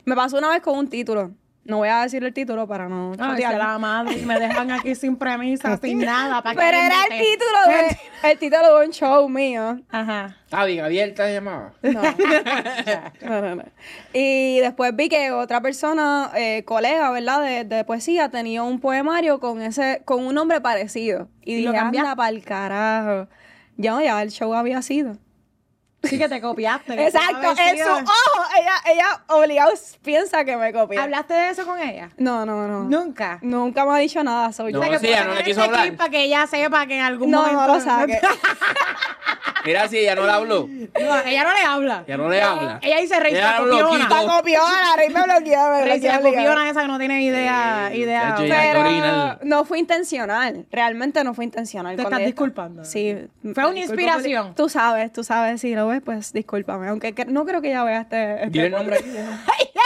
Me pasó una vez con un título. No voy a decir el título para no Ay, chotear. se la madre, y me dejan aquí sin premisa, sin nada. ¿para qué Pero les era el metes? título de, el título de un show mío. Ajá. Ah, bien abierta se llamaba. No. No, no, no. Y después vi que otra persona, eh, colega, ¿verdad? De, de poesía, tenía un poemario con ese, con un nombre parecido. Y ¿Y lo dije, cambiaste? anda pa'l carajo. Ya no, ya el show había sido. Sí que te copiaste. que Exacto, tú habías en su sido- ojo, ella, ella obligado piensa que me copió. ¿Hablaste de eso con ella? No, no, no. Nunca. Nunca me ha dicho nada. Soy No, yo. que sí, ella puedo no le tener quiso este hablar. clip para que ella sepa que en algún No, momento... no lo saque. Mira, si ella no la habló. No, ella no le habla. Ella no le habla. Ella dice Rey Ella la lo copiona. quitó. La copió, la Rey me bloqueó, me Rey bloqueó la obligado. copiona esa que no tiene idea. Eh, idea. chacho, ella- Pero original. no fue intencional. Realmente no fue intencional. Te Cuando estás ella- disculpando. Sí. Fue una me disculpo inspiración. por- Tú sabes, tú sabes. Si lo ves, pues discúlpame. Aunque que- no creo que ella vea este, este Dile el podcast. nombre aquí.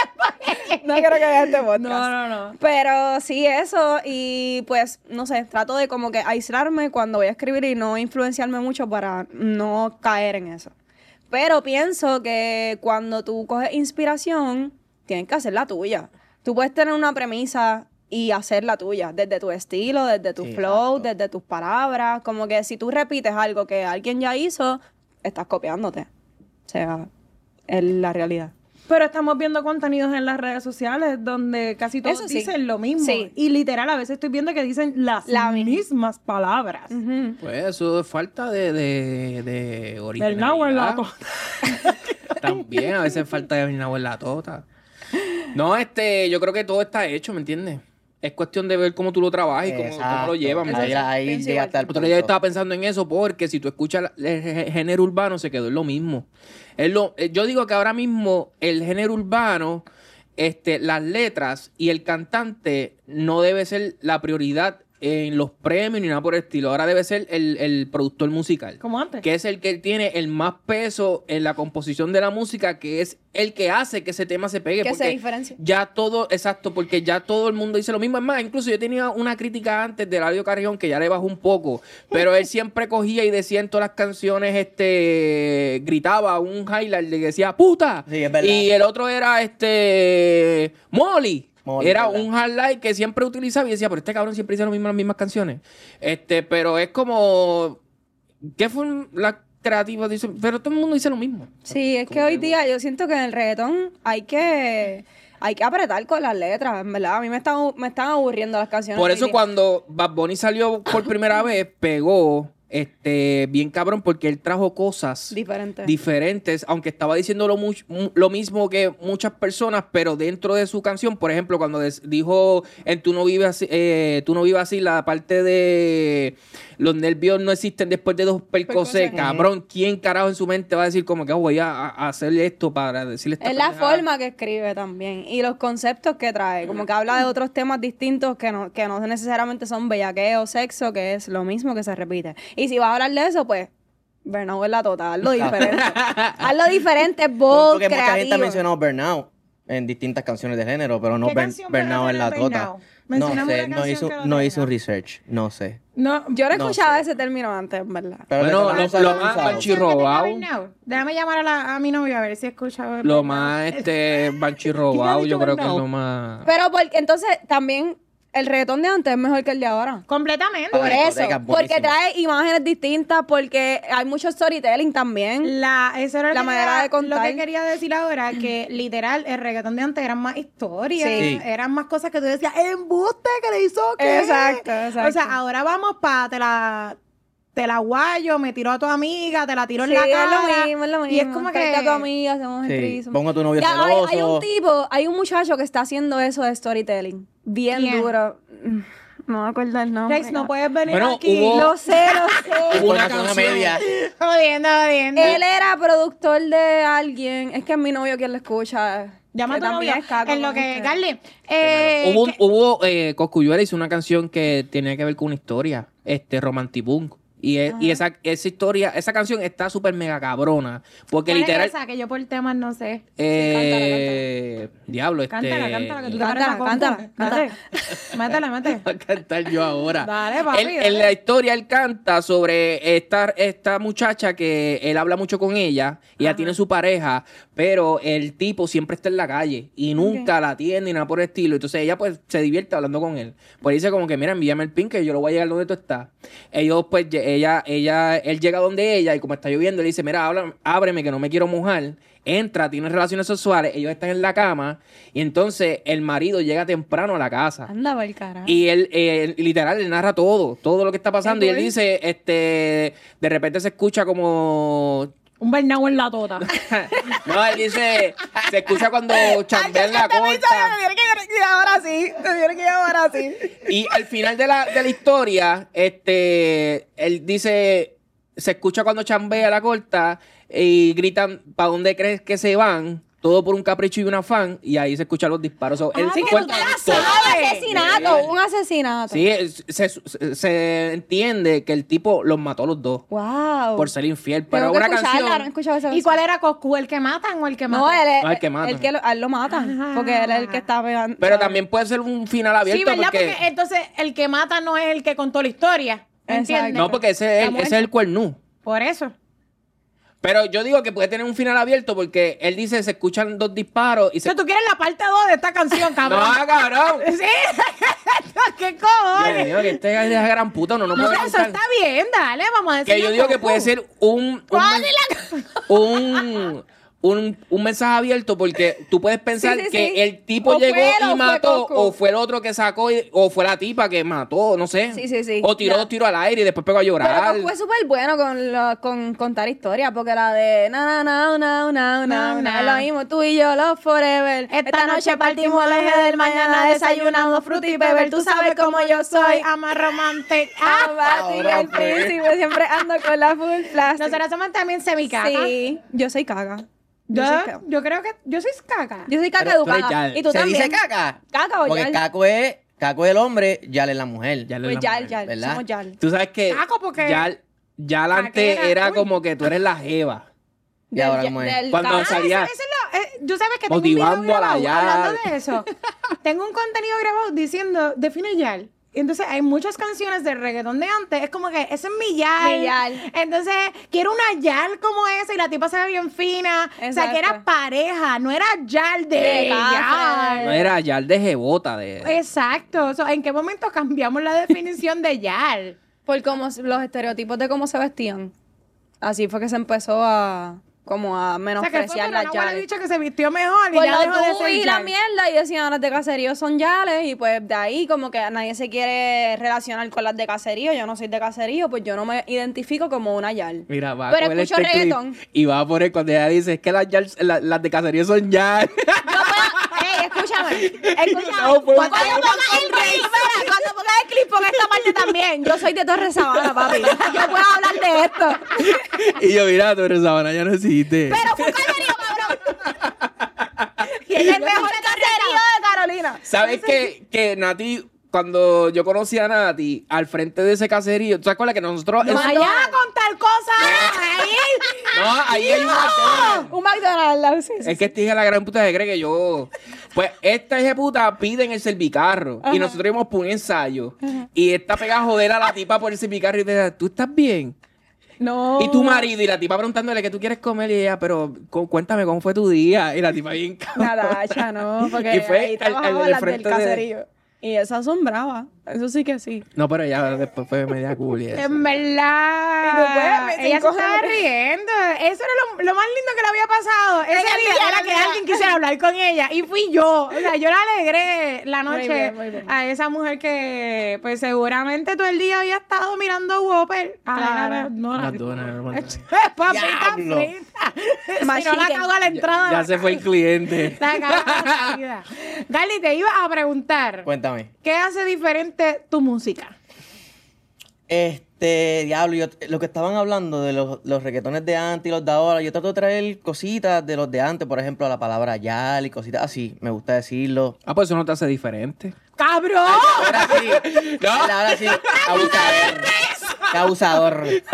No creo que vea este podcast. No, no, no. Pero sí, eso. Y pues, no sé, trato de como que aislarme cuando voy a escribir y no influenciarme mucho para no caer en eso. Pero pienso que cuando tú coges inspiración, tienes que hacer la tuya. Tú puedes tener una premisa y hacer la tuya, desde tu estilo, desde tu Sí, flow, exacto. desde tus palabras. Como que si tú repites algo que alguien ya hizo, estás copiándote. O sea, es la realidad. Pero estamos viendo contenidos en las redes sociales donde casi todos Eso sí. dicen lo mismo. Sí. Y literal, a veces estoy viendo que dicen las La mi- mismas palabras. Ujú. Pues eso es falta de, de, de Del náhuatl en la originalidad. También, a veces falta de náhuatl en la tota. No, este, yo creo que todo está hecho, ¿me entiendes? Es cuestión de ver cómo tú lo trabajas y cómo, cómo lo Exacto. llevas. ¿me Ahí, entiendes? ahí Pienso llegaste al Otro día yo punto. estaba pensando en eso porque si tú escuchas la- el gé- género urbano se quedó en lo mismo. Es lo, eh, yo digo que ahora mismo el género urbano, este, las letras y el cantante no debe ser la prioridad en los premios ni nada por el estilo. Ahora debe ser el, el productor musical. Como antes. Que es el que tiene el más peso en la composición de la música, que es el que hace que ese tema se pegue. Que se porque diferencie. Ya todo, exacto, porque ya todo el mundo dice lo mismo. Es más, incluso yo tenía una crítica antes de Eladio Carrión, que ya le bajó un poco, pero él siempre cogía y decía en todas las canciones, este, gritaba un highlight, le decía, puta. Sí, es verdad. Y el otro era, este, Molly. Molly, Era ¿verdad? un highlight que siempre utilizaba y decía, pero este cabrón siempre dice lo mismo, las mismas canciones. Este, pero es como, ¿qué fue la creativa? Dice, pero todo el mundo dice lo mismo. Sí, es que hoy día yo siento que en el reggaetón hay que hay que apretar con las letras, en verdad. A mí me están, me están aburriendo las canciones. Por hoy eso día. cuando Bad Bunny salió por primera vez, pegó este bien cabrón porque él trajo cosas Diferente. diferentes, aunque estaba diciendo lo, much- mu- lo mismo que muchas personas, pero dentro de su canción, por ejemplo, cuando des- dijo en Tú no vives así, eh, Tú no vives así, la parte de los nervios no existen después de dos percocés, Percocé. cabrón, ¿quién carajo en su mente va a decir como que oh, voy a, a hacer esto para decirle esta Es la pendejada? forma que escribe también y los conceptos que trae, como que habla de otros temas distintos que no, que no necesariamente son bellaqueo, sexo, que es lo mismo que se repite. Y si vas a hablar de eso, pues, Burnout es la total, hazlo diferente. hazlo diferente, bold, Porque mucha gente ha creativo. mencionado Burnout en distintas canciones de género, pero no ¿Qué Burn- canción Burnout en la menciona tota. Burnout? No Mencióname sé, una no canción hizo, que lo no tenga. hizo un research, no sé. No, Yo no he No escuchado sé. ese término antes, en verdad. Pero Bueno, de que lo- se lo ha más lanzado. Banshee robado. Déjame llamar a, la, a mi novio a ver si escucha. Lo más este Banshee robado, dicho yo creo que es Burnout? lo más. Pero porque, entonces también el reggaetón de antes es mejor que el de ahora. Completamente. Por Ay, eso, discoteca, porque buenísimo. trae imágenes distintas, porque hay mucho storytelling también. La, eso era lo La que manera quería- de contar. Lo que quería decir ahora, que literal, el reggaetón de antes eran más historias, Sí. eran más cosas que tú decías, embuste que le hizo qué. Exacto, exacto. O sea, ahora vamos para te la, te la guayo, me tiró a tu amiga, te la tiró Sí, en la es cara. lo mismo, es lo mismo. Y es como que... Tráete a tu amiga, hacemos el Sí, threesome. pongo a tu novio Ya, hay, celoso. hay un tipo, hay un muchacho que está haciendo eso de storytelling. Bien ¿Quién? duro. Mm, No me acuerdo el nombre. Rex, no puedes venir Bueno, aquí. hubo- Lo sé, lo sé. Hubo una Información a canción- media. Jodiendo, jodiendo. Él era productor de alguien. Es que es mi novio quien lo escucha. Llama a que tu también novio. es caco En lo con que, usted. Carly, eh, Hubo, un- que- hubo eh, Cosculluela hizo una canción que tenía que ver con una historia, este Romantipunk. Y, es- y esa, esa historia, esa canción está súper mega cabrona. Porque ¿Cuál literal. es esa? Que yo por temas no sé. Eh, Diablo, este. Cántala, cántala, que tú te Cántala, pareces a Coco. cántala, cántala. Mete. Métela, mete. Voy a cantar yo ahora. Dale, papi, Él- dale. En la historia él canta sobre esta, esta muchacha que él habla mucho con ella. Y ella tiene su pareja, pero el tipo siempre está en la calle y nunca la atiende ni nada por el estilo. Entonces ella pues se divierte hablando con él. Pues dice como que, mira, envíame el pin que yo lo voy a llegar donde tú estás. Ellos pues, lle- ella, ella, él llega donde ella y como está lloviendo le dice, mira, habla- ábreme que no me quiero mojar. Entra, tiene relaciones sexuales, ellos están en la cama y entonces el marido llega temprano a la casa. Anda, el carajo. Y él, él, literal, le narra todo, todo lo que está pasando. Y él Ok. dice, este, de repente se escucha como... Un Bernau en la tota. No, él dice, se escucha cuando chambean la corta. tiene que llevar así, te tiene que llevar así. Y al final de la, de la historia, este, él dice, se escucha cuando chambea la corta y gritan, ¿para dónde crees que se van? Todo por un capricho y un afán. Y ahí se escuchan los disparos. So, él Ah, se porque encuentra tú te la todo. sabes. Un asesinato, un asesinato. Sí, es- se, se- se entiende que el tipo los mató a los dos Wow. por ser infiel. Pero Tengo que una escucharla, no he canción... escuchado esa ¿Y canción. cuál era Coscu? ¿El que matan o el que No, matan? él es No, el que matan. el que lo, a él lo matan. Ajá. Porque él es el que está pegando. Pero también puede ser un final abierto. Sí, ¿verdad? Porque... porque... entonces el que mata no es el que contó la historia. ¿Entiendes? Exacto. No, porque ese es, el- ese es el cuernú. Por eso. Pero yo digo que puede tener un final abierto porque él dice se escuchan dos disparos y O se... sea, tú quieres la parte dos de esta canción, cabrón. ¡No, cabrón! Sí. ¿Qué Dios cojones? mío, que este es de gran puta, no, no No, puede eso contar. está bien, dale, vamos a decir. Que yo digo que puede ser un... un, ¿Cuál men- es un, un, un mensaje abierto porque tú puedes pensar Sí, sí, que sí. el tipo O fue llegó él o y fue mató Coco. o fue el otro que sacó y- o fue la tipa que mató, no sé. Sí, sí, sí. O tiró Ya. dos tiros al aire y después pegó a Pero llorar. fue súper bueno con, lo- con contar historias, porque la de na na na na na na Na, na na. es lo mismo, tú y yo, los forever. Esta, noche partimos al eje del mañana, desayunando fruta y beber. Tú sabes cómo yo soy. Ama romántica. Ah, y el príncipe, siempre ando con la full plastic. Nosotros somos también semicaca. Sí, yo soy caga. Yo, Yo, soy caga. yo creo que yo soy caca. Yo soy caca Pero tú eres educada. Yal. Y tú ¿Se también. dice caca? Caca o Porque Yal. caco es, caco es el hombre, yal es la mujer. Ya le Pues la Yal, mujer. Yal. ¿verdad? Somos Yal. Tú sabes que Caco, porque- ya, ya antes Caquera, era uy. como que tú eres la jeva. Y ahora Del- cómo es. del Cuando caca. salía- Eso es lo, eh, tú sabes que Motivando tengo un video a la grabado Yal. hablando de eso. Tengo un contenido grabado diciendo, define Yal. Y entonces hay muchas canciones de reggaetón de antes. Es como que ese es mi Yal. Mi Yal. Entonces, quiero una Yal como esa y la tipa se ve bien fina. O sea, Exacto. que era pareja, no era Yal de, De casa. Yal. No era Yal de jebota. De... Exacto. O sea, ¿en qué momento cambiamos la definición de Yal? Por cómo s- los estereotipos de cómo se vestían. Así fue que se empezó a como a O sea, que fue menospreciar por las una abuela yales. bicha que se vistió mejor y Por ya dejó de los ser y la Yal. mierda y decían las de caserío son yales y pues de ahí como que nadie se quiere relacionar con las de caserío. Yo no soy de caserío, pues yo no me identifico como una yal. Mira, va a Pero coger escucho este clip reggaetón. y va a poner cuando ella dice es que las, Yal- la- las de caserío son Yal. Yo puedo, ey, escúchame, escúchame. No, fue un- cuando pongas el clip, mira, cuando pongas el clip, pon esta parte también. Yo soy de Torres Sabana, papi. Yo puedo hablar de esto. Y yo, mira, tú eres Sabana, ya no existe. Pero fue un caserío, cabrón. Y es el mejor caserío de Carolina. ¿Sabes que, que Nati, cuando yo conocí a Nati, al frente de ese caserío, ¿tú te acuerdas que nosotros... No en- vayas a contar cosas ahí. no, ahí hay un McDonald's. Un McDonald's, sí, sí. Es que esta hija de la gran puta se cree que yo... Pues esta hija de puta pide en el servicarro. Y nosotros íbamos por un ensayo. Y esta pega a joder a la tipa por el servicarro y dice, ¿tú estás bien? No. Y tu marido y la tipa preguntándole qué tú quieres comer y ella, pero cu- cuéntame cómo fue tu día. Y la tipa bien cabrón. Nada, cha, no, porque Y fue ahí al- trabajaba al del las del frente de- caserío. Y esas son bravas. Eso sí que sí. No, pero ella después fue media cool y eso. En verdad. Y después me Ella se encoge- estaba riendo. Eso era lo, lo más lindo que le había pasado. Ese el día día, era el que día. alguien quisiera hablar con ella. Y fui yo. O sea, yo le alegré la Muy noche bien, muy bien. a esa mujer que, pues seguramente todo el día había estado mirando Whopper. Ah, Claro. no, la McDonald's, McDonald's. Papita Diablo. frita. Si Más no la chicken. cago a la entrada. Ya se fue el cliente. La cago a la salida. Gali, te iba a preguntar. Cuéntame. ¿Qué hace diferente tu música? Este, diablo, yo, lo que estaban hablando de los, los reggaetones de antes y los de ahora, yo trato de traer cositas de los de antes, por ejemplo, la palabra yal y cositas así, me gusta decirlo. Ah, pues eso no te hace diferente. ¡Cabrón! Ahora sí, ahora sí, abusador. Qué abusador. Risa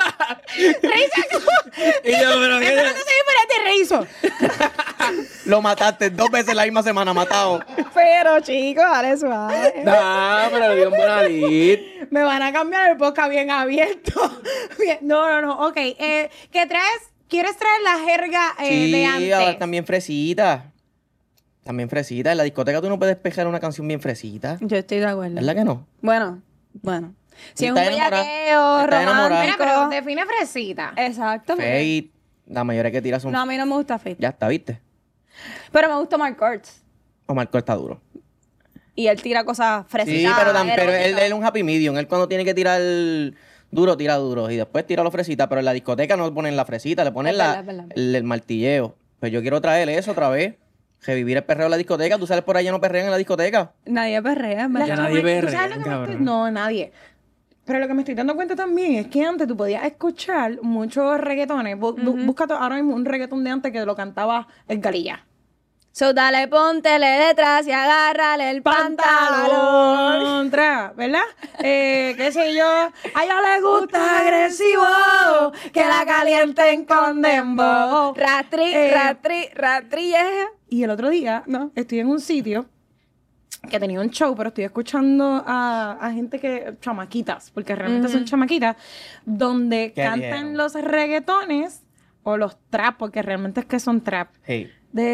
Y yo, pero ¿qué? Eso sí, diferente, Reizo. Lo mataste dos veces la misma semana, matado. Pero, chicos, dale suave. No, pero le dio un buena lid. Me van a cambiar el podcast bien abierto. Bien- No, no, no. Ok. Eh, ¿Qué traes? ¿Quieres traer la jerga eh, Sí, de antes? ahora también fresita. También fresita. En la discoteca tú no puedes pegar una canción bien fresita. Yo estoy de acuerdo. ¿Verdad que no? Bueno, bueno. Si es un Estás enamorada. bellaqueo, Estás enamorada. Mira, pero romántico. define fresita. Exacto. porque- Fate. La mayoría que tira son... No, a mí no me gusta Fate. Ya está, ¿viste? Pero me gusta Mark Kurtz. Omar está duro. Y él tira cosas fresitas. Sí, pero, tam- pero él, eróticas. él es un happy medium. Él cuando tiene que tirar duro, tira duro. Y después tira la fresita. Pero en la discoteca no ponen la fresita, le ponen Es la, verdad, es verdad. el, el martilleo. Pues yo quiero traer eso otra vez. Revivir el perreo en la discoteca. Tú sales por allá no perrean en la discoteca. Nadie perrea, en Las Ya verdad. nadie chama- ¿tú perrea, sabes lo que me cabrón. estoy- No, nadie. Pero lo que me estoy dando cuenta también es que antes tú podías escuchar muchos reggaetones. Bu- bu- Busca to- ahora mismo un reggaetón de antes que lo cantaba el Galilla. So, dale, póntele detrás y agárrale el pantalón. Contra, ¿verdad? Eh, qué sé yo. A ella le gusta agresivo, que la calienten con dembow. Ratri, Eh, ratri, ratri, yeah. Y el otro día, ¿no? Estoy en un sitio que tenía un show, pero estoy escuchando a, a gente que, chamaquitas, porque realmente son chamaquitas, donde ¿Qué cantan dijeron? los reggaetones o los trap, porque realmente es que son trap. Hey.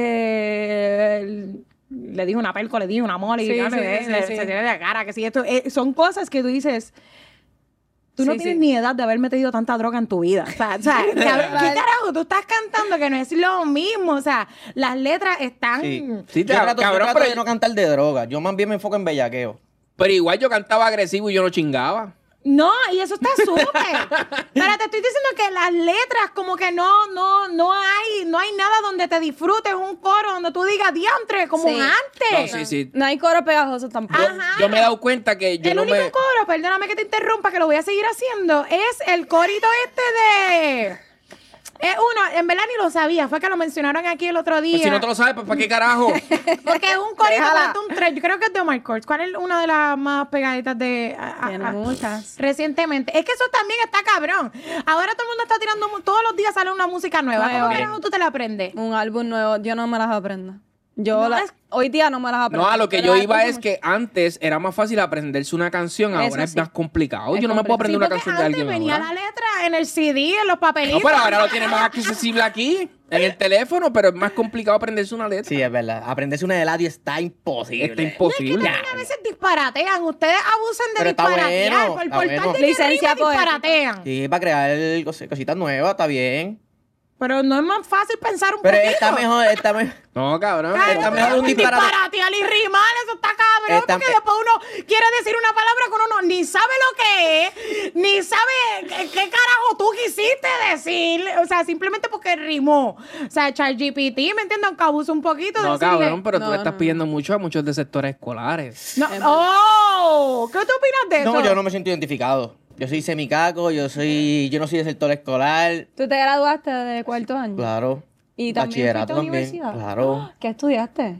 De le dije una pelco, le dije una mole, y Sí, ya sí, le- sí, le- sí. se tiene de cara, que si esto, eh, son cosas que tú dices, tú no Sí, tienes sí. ni edad de haber metido tanta droga en tu vida. O sea, o sea, ¿qué, qué carajo tú estás cantando que no es lo mismo? O sea, las letras están... Sí. Sí, yo trato, yo cabrón, trato pero- de no cantar de droga. Yo más bien me enfoco en bellaqueo. Pero igual yo cantaba agresivo y yo no chingaba. No, y eso está súper. Pero te estoy diciendo que las letras como que no, no, no hay, no hay nada donde te disfrutes un coro donde tú digas diantre como Sí. antes. No, sí, sí. No hay coro pegajoso tampoco. Yo, Ajá. yo me he dado cuenta que yo el no único me... coro, perdóname que te interrumpa, que lo voy a seguir haciendo, es el corito este de... Es uno, en verdad ni lo sabía, fue que lo mencionaron aquí el otro día. Pues si no te lo sabes, pues ¿para qué carajo? Porque es un corito, Déjala. canta un tres, yo creo que es de Omar Kurtz. ¿Cuál es una de las más pegaditas de... a- a- Tiene a- muchas. Recientemente. Es que eso también está cabrón. Ahora todo el mundo está tirando, mu- todos los días sale una música nueva. Nueva. ¿Cómo carajo tú te la aprendes? Un álbum nuevo, yo no me las aprendo. Yo No, la- es- hoy día no me las aprendo. No, a lo que pero yo hay iba cosas es muy- que antes era más fácil aprenderse una canción, ahora Eso es sí. más complicado. Es Yo no me puedo complicado. aprender Sí, una porque canción de antes alguien venía ahora. la letra en el C D, en los papelitos. No, pero ahora lo tienes más accesible aquí, en el teléfono, pero es más complicado aprenderse una letra. Sí, es verdad. Aprenderse una de Eladio está imposible. Está Es que imposible. también a veces disparatean. Ustedes abusan de Pero está disparatear. bueno, por está por bueno. tal de que Licencia rima, poética. disparatean. Sí, para crear cos- cositas nuevas, está bien. Pero no es más fácil pensar un Pero poquito. está mejor, está mejor. No, cabrón. Ay, está no, mejor pero un disparate. disparatear y rimar, eso está cabrón. Está- porque después uno quiere decir una palabra que uno no, ni sabe lo que es, ni sabe qué, qué carajo tú quisiste decir. O sea, simplemente porque rimó. O sea, ChatGPT, ¿me entiendes? Aunque abusa un poquito de No, decirle- cabrón, pero tú No, le estás no. pidiendo mucho a muchos de sectores escolares. No. ¡Oh! ¿Qué tú opinas de eso? No, yo no me siento identificado. Yo soy semicaco, yo soy, yo no soy de sector escolar. ¿Tú te graduaste de cuarto año? Claro. ¿Y también Bachillerato fuiste a también. universidad? Claro. ¿Qué estudiaste?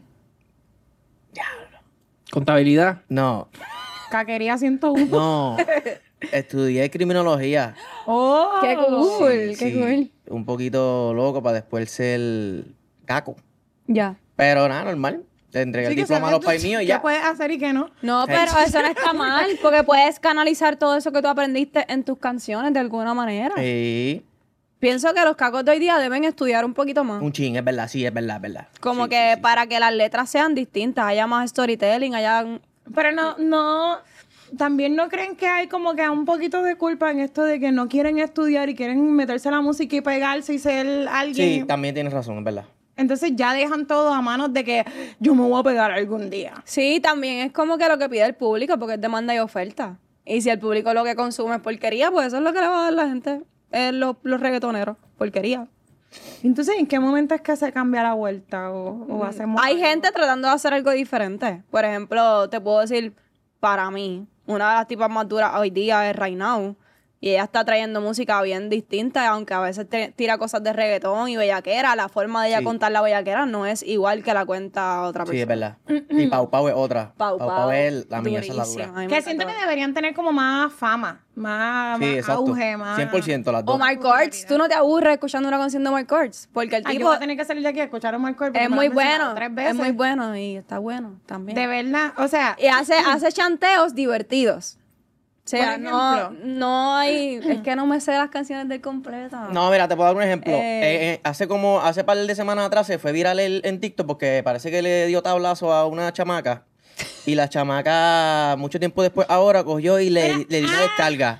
Contabilidad. No, Caquería ciento uno. no. Estudié criminología. ¡Oh! ¡Qué cool! Sí, ¡Qué sí. cool! Un poquito loco para después ser caco. Ya. Pero nada, normal. Le entregué Sí, el que diploma a sabes los pais míos y ¿Qué ya. puedes hacer y qué no? No, pero eso no está mal, porque puedes canalizar todo eso que tú aprendiste en tus canciones de alguna manera. Sí. Pienso que los cacos de hoy día deben estudiar un poquito más. Un chin, es verdad, sí, es verdad, es verdad. Como Sí, que sí, sí. para que las letras sean distintas, haya más storytelling, haya... Pero no, no, también no creen que hay como que un poquito de culpa en esto de que no quieren estudiar y quieren meterse a la música y pegarse y ser alguien. Sí, también tienes razón, es verdad. Entonces ya dejan todo a manos de que yo me voy a pegar algún día. Sí, también es como que lo que pide el público, porque es demanda y oferta. Y si el público lo que consume es porquería, pues eso es lo que le va a dar la gente, eh, los, los reggaetoneros, porquería. Entonces, ¿en qué momento es que se cambia la vuelta o, o hacemos Hay algo? gente tratando de hacer algo diferente. Por ejemplo, te puedo decir, para mí, una de las tipas más duras hoy día es Right Now. Y ella está trayendo música bien distinta, aunque a veces te- tira cosas de reggaetón y bellaquera. La forma de ella Sí. contar la bellaquera no es igual que la cuenta otra persona. Sí, es verdad. Y Pau Pau es otra. Pau Pau Pau, Pau es la mía, esa es la durísima. dura. A mí me Que siento que encantó. deberían tener como más fama, más, Sí, más exacto. auge, más... cien por ciento las dos. O Mark Orts, tú no te aburres escuchando una canción de Mark Orts, porque el Ay, yo tipo voy a tener que salir de aquí a escuchar a Marco porque es me lo muy han mencionado bueno, tres veces. es muy bueno y está bueno también. De verdad, o sea... Y hace, hace chanteos divertidos. O sea, Por no, ejemplo. no hay, es que no me sé las canciones del completo. No, mira, te puedo dar un ejemplo. Eh. Eh, eh, hace como, hace par de semanas atrás se fue viral el- en TikTok porque parece que le dio tablazo a una chamaca. Y la chamaca, mucho tiempo después, ahora cogió y le, le dio una descarga.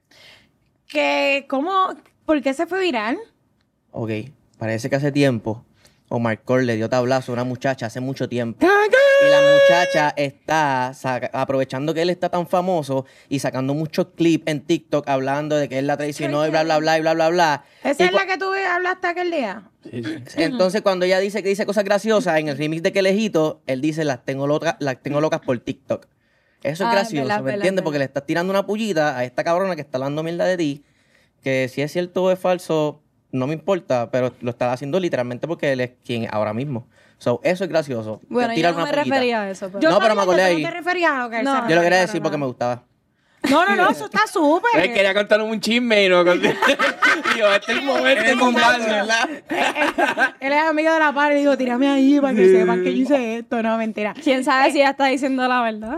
Que, ¿cómo? ¿Por qué se fue viral? Ok, parece que hace tiempo Omar Cole le dio tablazo a una muchacha hace mucho tiempo. Y la muchacha está saca- aprovechando que él está tan famoso y sacando muchos clips en TikTok hablando de que él la traicionó y bla, bla, bla, y bla, bla, bla. ¿Esa Y es cu- la que tú hablaste aquel día? Sí, sí. Entonces, cuando ella dice que dice cosas graciosas en el remix de Que Lejito, él dice las tengo locas, las tengo locas por TikTok. Eso es Ah, gracioso, verdad, ¿me verdad, entiendes? verdad. Porque le estás tirando una pullita a esta cabrona que está hablando mierda de ti, que si es cierto o es falso, no me importa, pero lo está haciendo literalmente porque él es quien es ahora mismo. So, eso es gracioso. Bueno, yo Tirar no una me pullita. refería a eso. Pero... Yo No, pero sabía me acordé que tú ahí. no te referías a lo que él No. se Yo lo refería, quería decir no, porque no. me gustaba. No, no, no, eso está súper. Él quería contar un chisme y no conté. Digo, este es el momento de contarlo. Él es amigo de la par y digo, tírame ahí para que sepan que yo hice esto. No, mentira. ¿Quién sabe si ella está diciendo la verdad?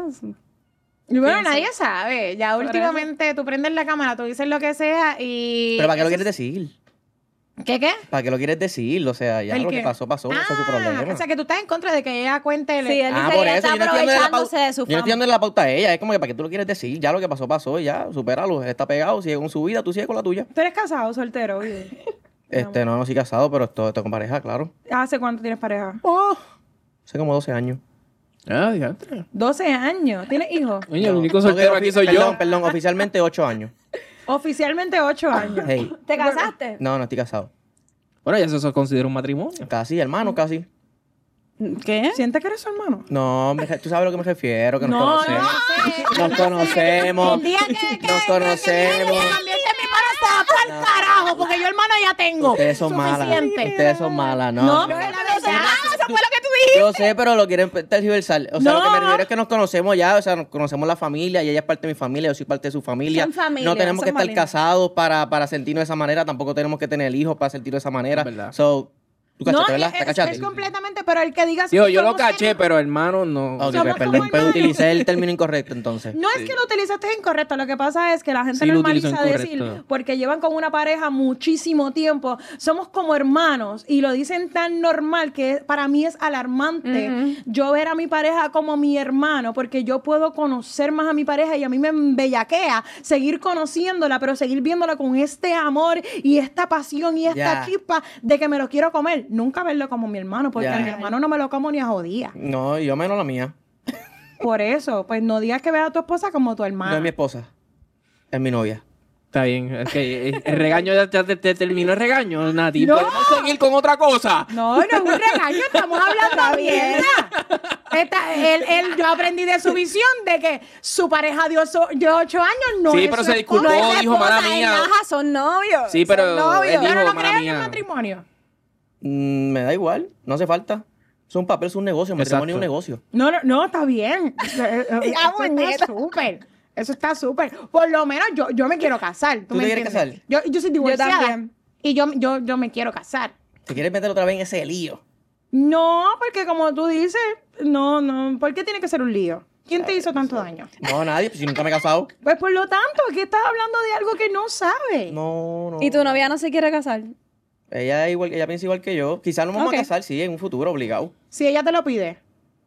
Y bueno, Pienso. nadie sabe. Ya Por últimamente tú prendes la cámara, tú dices lo que sea y... Pero ¿para qué lo eso quieres decir? es- ¿Qué, qué? ¿Para qué lo quieres decir? O sea, ya ¿El lo qué? que pasó, pasó. Ese es su Ah, problema. o sea, que tú estás en contra de que ella cuente... el- Sí, él Ah, dice por que ella eso, está yo no estoy dándole la pauta. aprovechándose de su Yo no fama. estoy dándole la pauta a ella. Es como que para qué tú lo quieres decir. Ya lo que pasó, pasó. y Ya, supéralo. Él está pegado, sigue con su vida, tú sigues con la tuya. ¿Tú eres casado o soltero? Oye? Este, no, no soy casado, pero estoy, estoy con pareja, claro. ¿Hace cuánto tienes pareja? Oh, hace como doce años. Ah, diantre. doce años. ¿Tienes hijos? Oye, el único Ok, soltero ofi- aquí soy perdón, yo. Perdón, oficialmente ocho años. Oficialmente ocho años. Hey. ¿Te casaste? No, no estoy casado. Bueno, ya eso se considera un matrimonio. Casi, hermano, casi. ¿Qué? ¿Sientes que eres su hermano? No, me re- tú sabes a lo que me refiero, que nos No, conocemos. no sé. Nos conocemos. El día que, que Nos conocemos. que convierte mi hermano se va para el carajo, porque yo hermano ya tengo. Ustedes son malas. Suficiente. Ustedes son malas, no. No, no. porque la verdad, eso fue lo que tú dijiste. Yo sé, pero lo quieren tergiversar. O sea, No. lo que me refiero es que nos conocemos ya, o sea, nos conocemos la familia y ella es parte de mi familia, yo soy parte de su familia. Son familia, no tenemos son que estar familia. casados para, para sentirnos de esa manera, tampoco tenemos que tener hijos para sentirnos de esa manera. Es verdad. So, tú cachaste, No, ¿verdad? es, ¿Te cachaste? es completamente, pero el que diga... Digo, yo lo somos caché, seres- pero hermano no. Ok, somos pues, como perdón, pues hermanos. utilicé el término incorrecto entonces. No es que lo utilizaste incorrecto, lo que pasa es que la gente Sí, lo utilizó normaliza decir, incorrecto. porque llevan con una pareja muchísimo tiempo, somos como hermanos, y lo dicen tan normal que para mí es alarmante yo ver a mi pareja como mi hermano, porque yo puedo conocer más a mi pareja y a mí me embellaquea seguir conociéndola, pero seguir viéndola con este amor y esta pasión y esta Ya. chispa de que me lo quiero comer. Nunca verlo como mi hermano, porque Ya. a mi hermano no me lo como ni a jodía. No, yo menos la mía. Por eso, pues no digas que veas a tu esposa como tu hermana. No es mi esposa, es mi novia. Está bien. Es que el el regaño ya ya te, te terminó el regaño, Nati. No. ¿Podemos seguir con otra cosa? No, no es un regaño, estamos hablando bien. Esta, él, él, yo aprendí de su visión de que su pareja dio, so- dio ocho años, no Sí, es pero su se disculpó, esposa. No es dijo, mala esposa, es mía. naja, son novios. Sí, pero son novios. él dijo, Pero no mala crees en mía. el matrimonio. Mm, me da igual, no hace falta. Es un papel, es un negocio, matrimonio es un Exacto. negocio. No, no, no, está bien. Eh, eh, Ya, Eso muñeca. está súper. Eso está súper. Por lo menos yo, yo me quiero casar. ¿Tú, ¿Tú me te quieres entiendes? casar? Yo, yo soy divorciada. también. Y yo, yo, yo me quiero casar. ¿Te quieres meter otra vez en ese lío? No, porque como tú dices, no, no. ¿Por qué tiene que ser un lío? ¿Quién te hizo tanto daño? No, nadie, pues si nunca me he casado. Pues por lo tanto, ¿qué estás hablando de algo que no sabes? No, no. ¿Y tu novia no se quiere casar? Ella es igual, ella piensa igual que yo. Quizás nos vamos Ok. a casar, sí, en un futuro, obligado. Si ella te lo pide.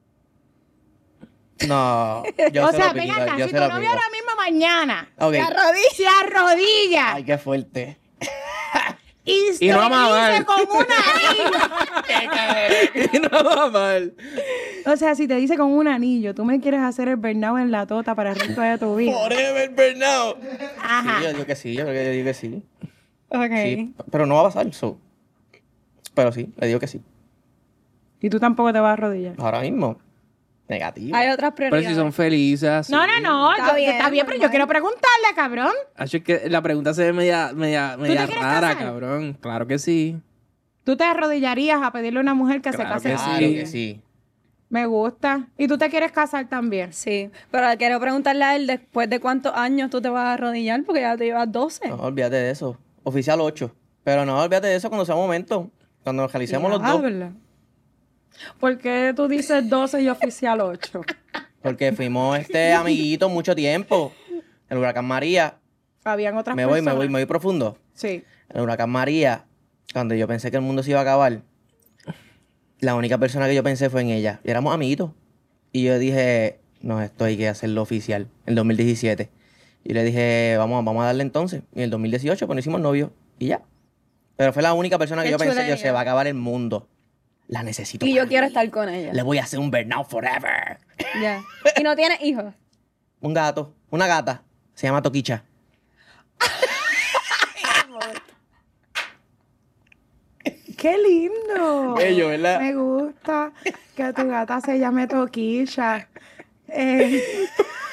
No, yo o se sea, lo ven pido, acá, yo si se tu lo novia pido. ahora mismo mañana Ok. se arrodilla, se arrodilla Ay, qué fuerte. y, Y no te ama dice mal. con un anillo. Y no va mal. O sea, si te dice con un anillo, tú me quieres hacer el burnout en la tota para el resto de tu vida. Forever burnout. Ajá. Sí, yo digo que sí, yo creo que yo digo que sí. Ok. Sí, pero no va a pasar, so. Pero sí, le digo que sí. Y tú tampoco te vas a arrodillar. Ahora mismo. Negativo. Hay otras Pero prioridades. si son felices. así. No, no, no. Está yo- bien, Está bien, pero yo normal. quiero preguntarle, cabrón. Acho, es que la pregunta se ve media, media, media quieres rara, casar? cabrón. Claro que sí. ¿Tú te arrodillarías a pedirle a una mujer que Claro se case que Claro contigo? que sí. Me gusta. ¿Y tú te quieres casar también? Sí, pero quiero preguntarle a él después de cuántos años tú te vas a arrodillar, porque ya te llevas doce. No, olvídate de eso. Oficial ocho. Pero no, olvídate de eso cuando sea momento. Cuando nos realicemos los dos. Diablo. ¿Por qué tú dices doce y oficial ocho? Porque fuimos este amiguitos mucho tiempo. El huracán María. Habían otras Me voy, me personas. voy, me voy profundo. Sí. El huracán María, cuando yo pensé que el mundo se iba a acabar, la única persona que yo pensé fue en ella. Y éramos amiguitos. Y yo dije, no, esto hay que hacerlo oficial. En el dos mil diecisiete. Y le dije, vamos, vamos a darle entonces. Y en el dos mil dieciocho, pues nos hicimos novios. Y ya. Pero fue la única persona que Qué yo pensé que chulería. se va a acabar el mundo. La necesito. Y para yo quiero mí. estar con ella. Le voy a hacer un burnout forever. Ya. Y no tienes hijos. Un gato, una gata. Se llama Toquicha. ¡Qué lindo! Bello, ¿verdad? Me gusta que tu gata se llame Toquilla. Eh,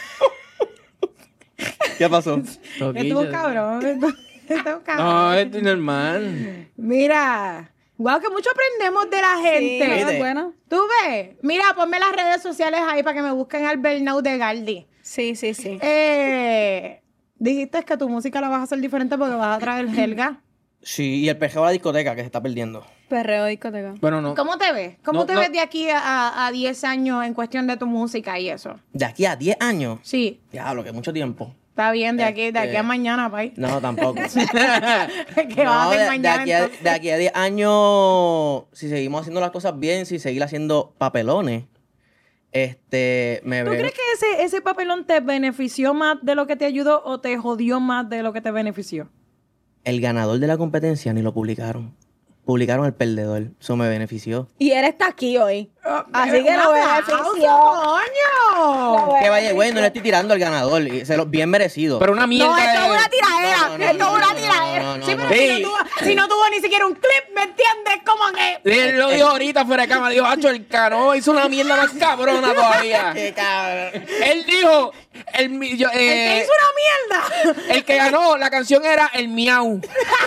¿Qué pasó? estuvo cabrón. Estuvo estuvo cabrón. No, esto es normal. Mira. Wow, que mucho aprendemos de la Sí, gente. ¿Viste? es bueno. ¿Tú ves? Mira, ponme las redes sociales ahí para que me busquen al burnout de Galdi. Sí, sí, sí. Eh, dijiste que tu música la vas a hacer diferente porque vas a traer Helga. Sí, y el pejeo de la discoteca que se está perdiendo. Perreo discoteca. Bueno, no. ¿Cómo te ves? ¿Cómo No, te no. ves de aquí a, a diez años en cuestión de tu música y eso? De aquí a diez años. Sí, Diablo, que mucho tiempo. está bien, de aquí, de aquí Este- a mañana, pay. No, tampoco. ¿Qué vas a No, hacer de, de mañana aquí a, entonces? de aquí a diez años, si seguimos haciendo las cosas bien, si seguir haciendo papelones, este, me ¿Tú veo... crees que ese, ese papelón te benefició más de lo que te ayudó o te jodió más de lo que te benefició? El ganador de la competencia ni lo publicaron. Publicaron el perdedor. Eso me benefició. Y él está aquí hoy. Así que ¡Un lo aplauso, benefició. coño! Que vaya, güey, no le estoy tirando al ganador. y Se lo, bien merecido. Pero una mierda. No, esto es de- una tiradera. No, no, no, esto no, es una no, tiradera. no, no, Sí, no, pero no. si, Sí. no tuvo, si no tuvo ni siquiera un clip, ¿me entiendes? ¿Cómo que? Él lo dijo ahorita fuera de cámara. Dijo, Hacho, el cano hizo una mierda más cabrona todavía. Qué cabrón. Él dijo, el, mi- yo, ¿El que eh, hizo una mierda? el que ganó, la canción era El Miau.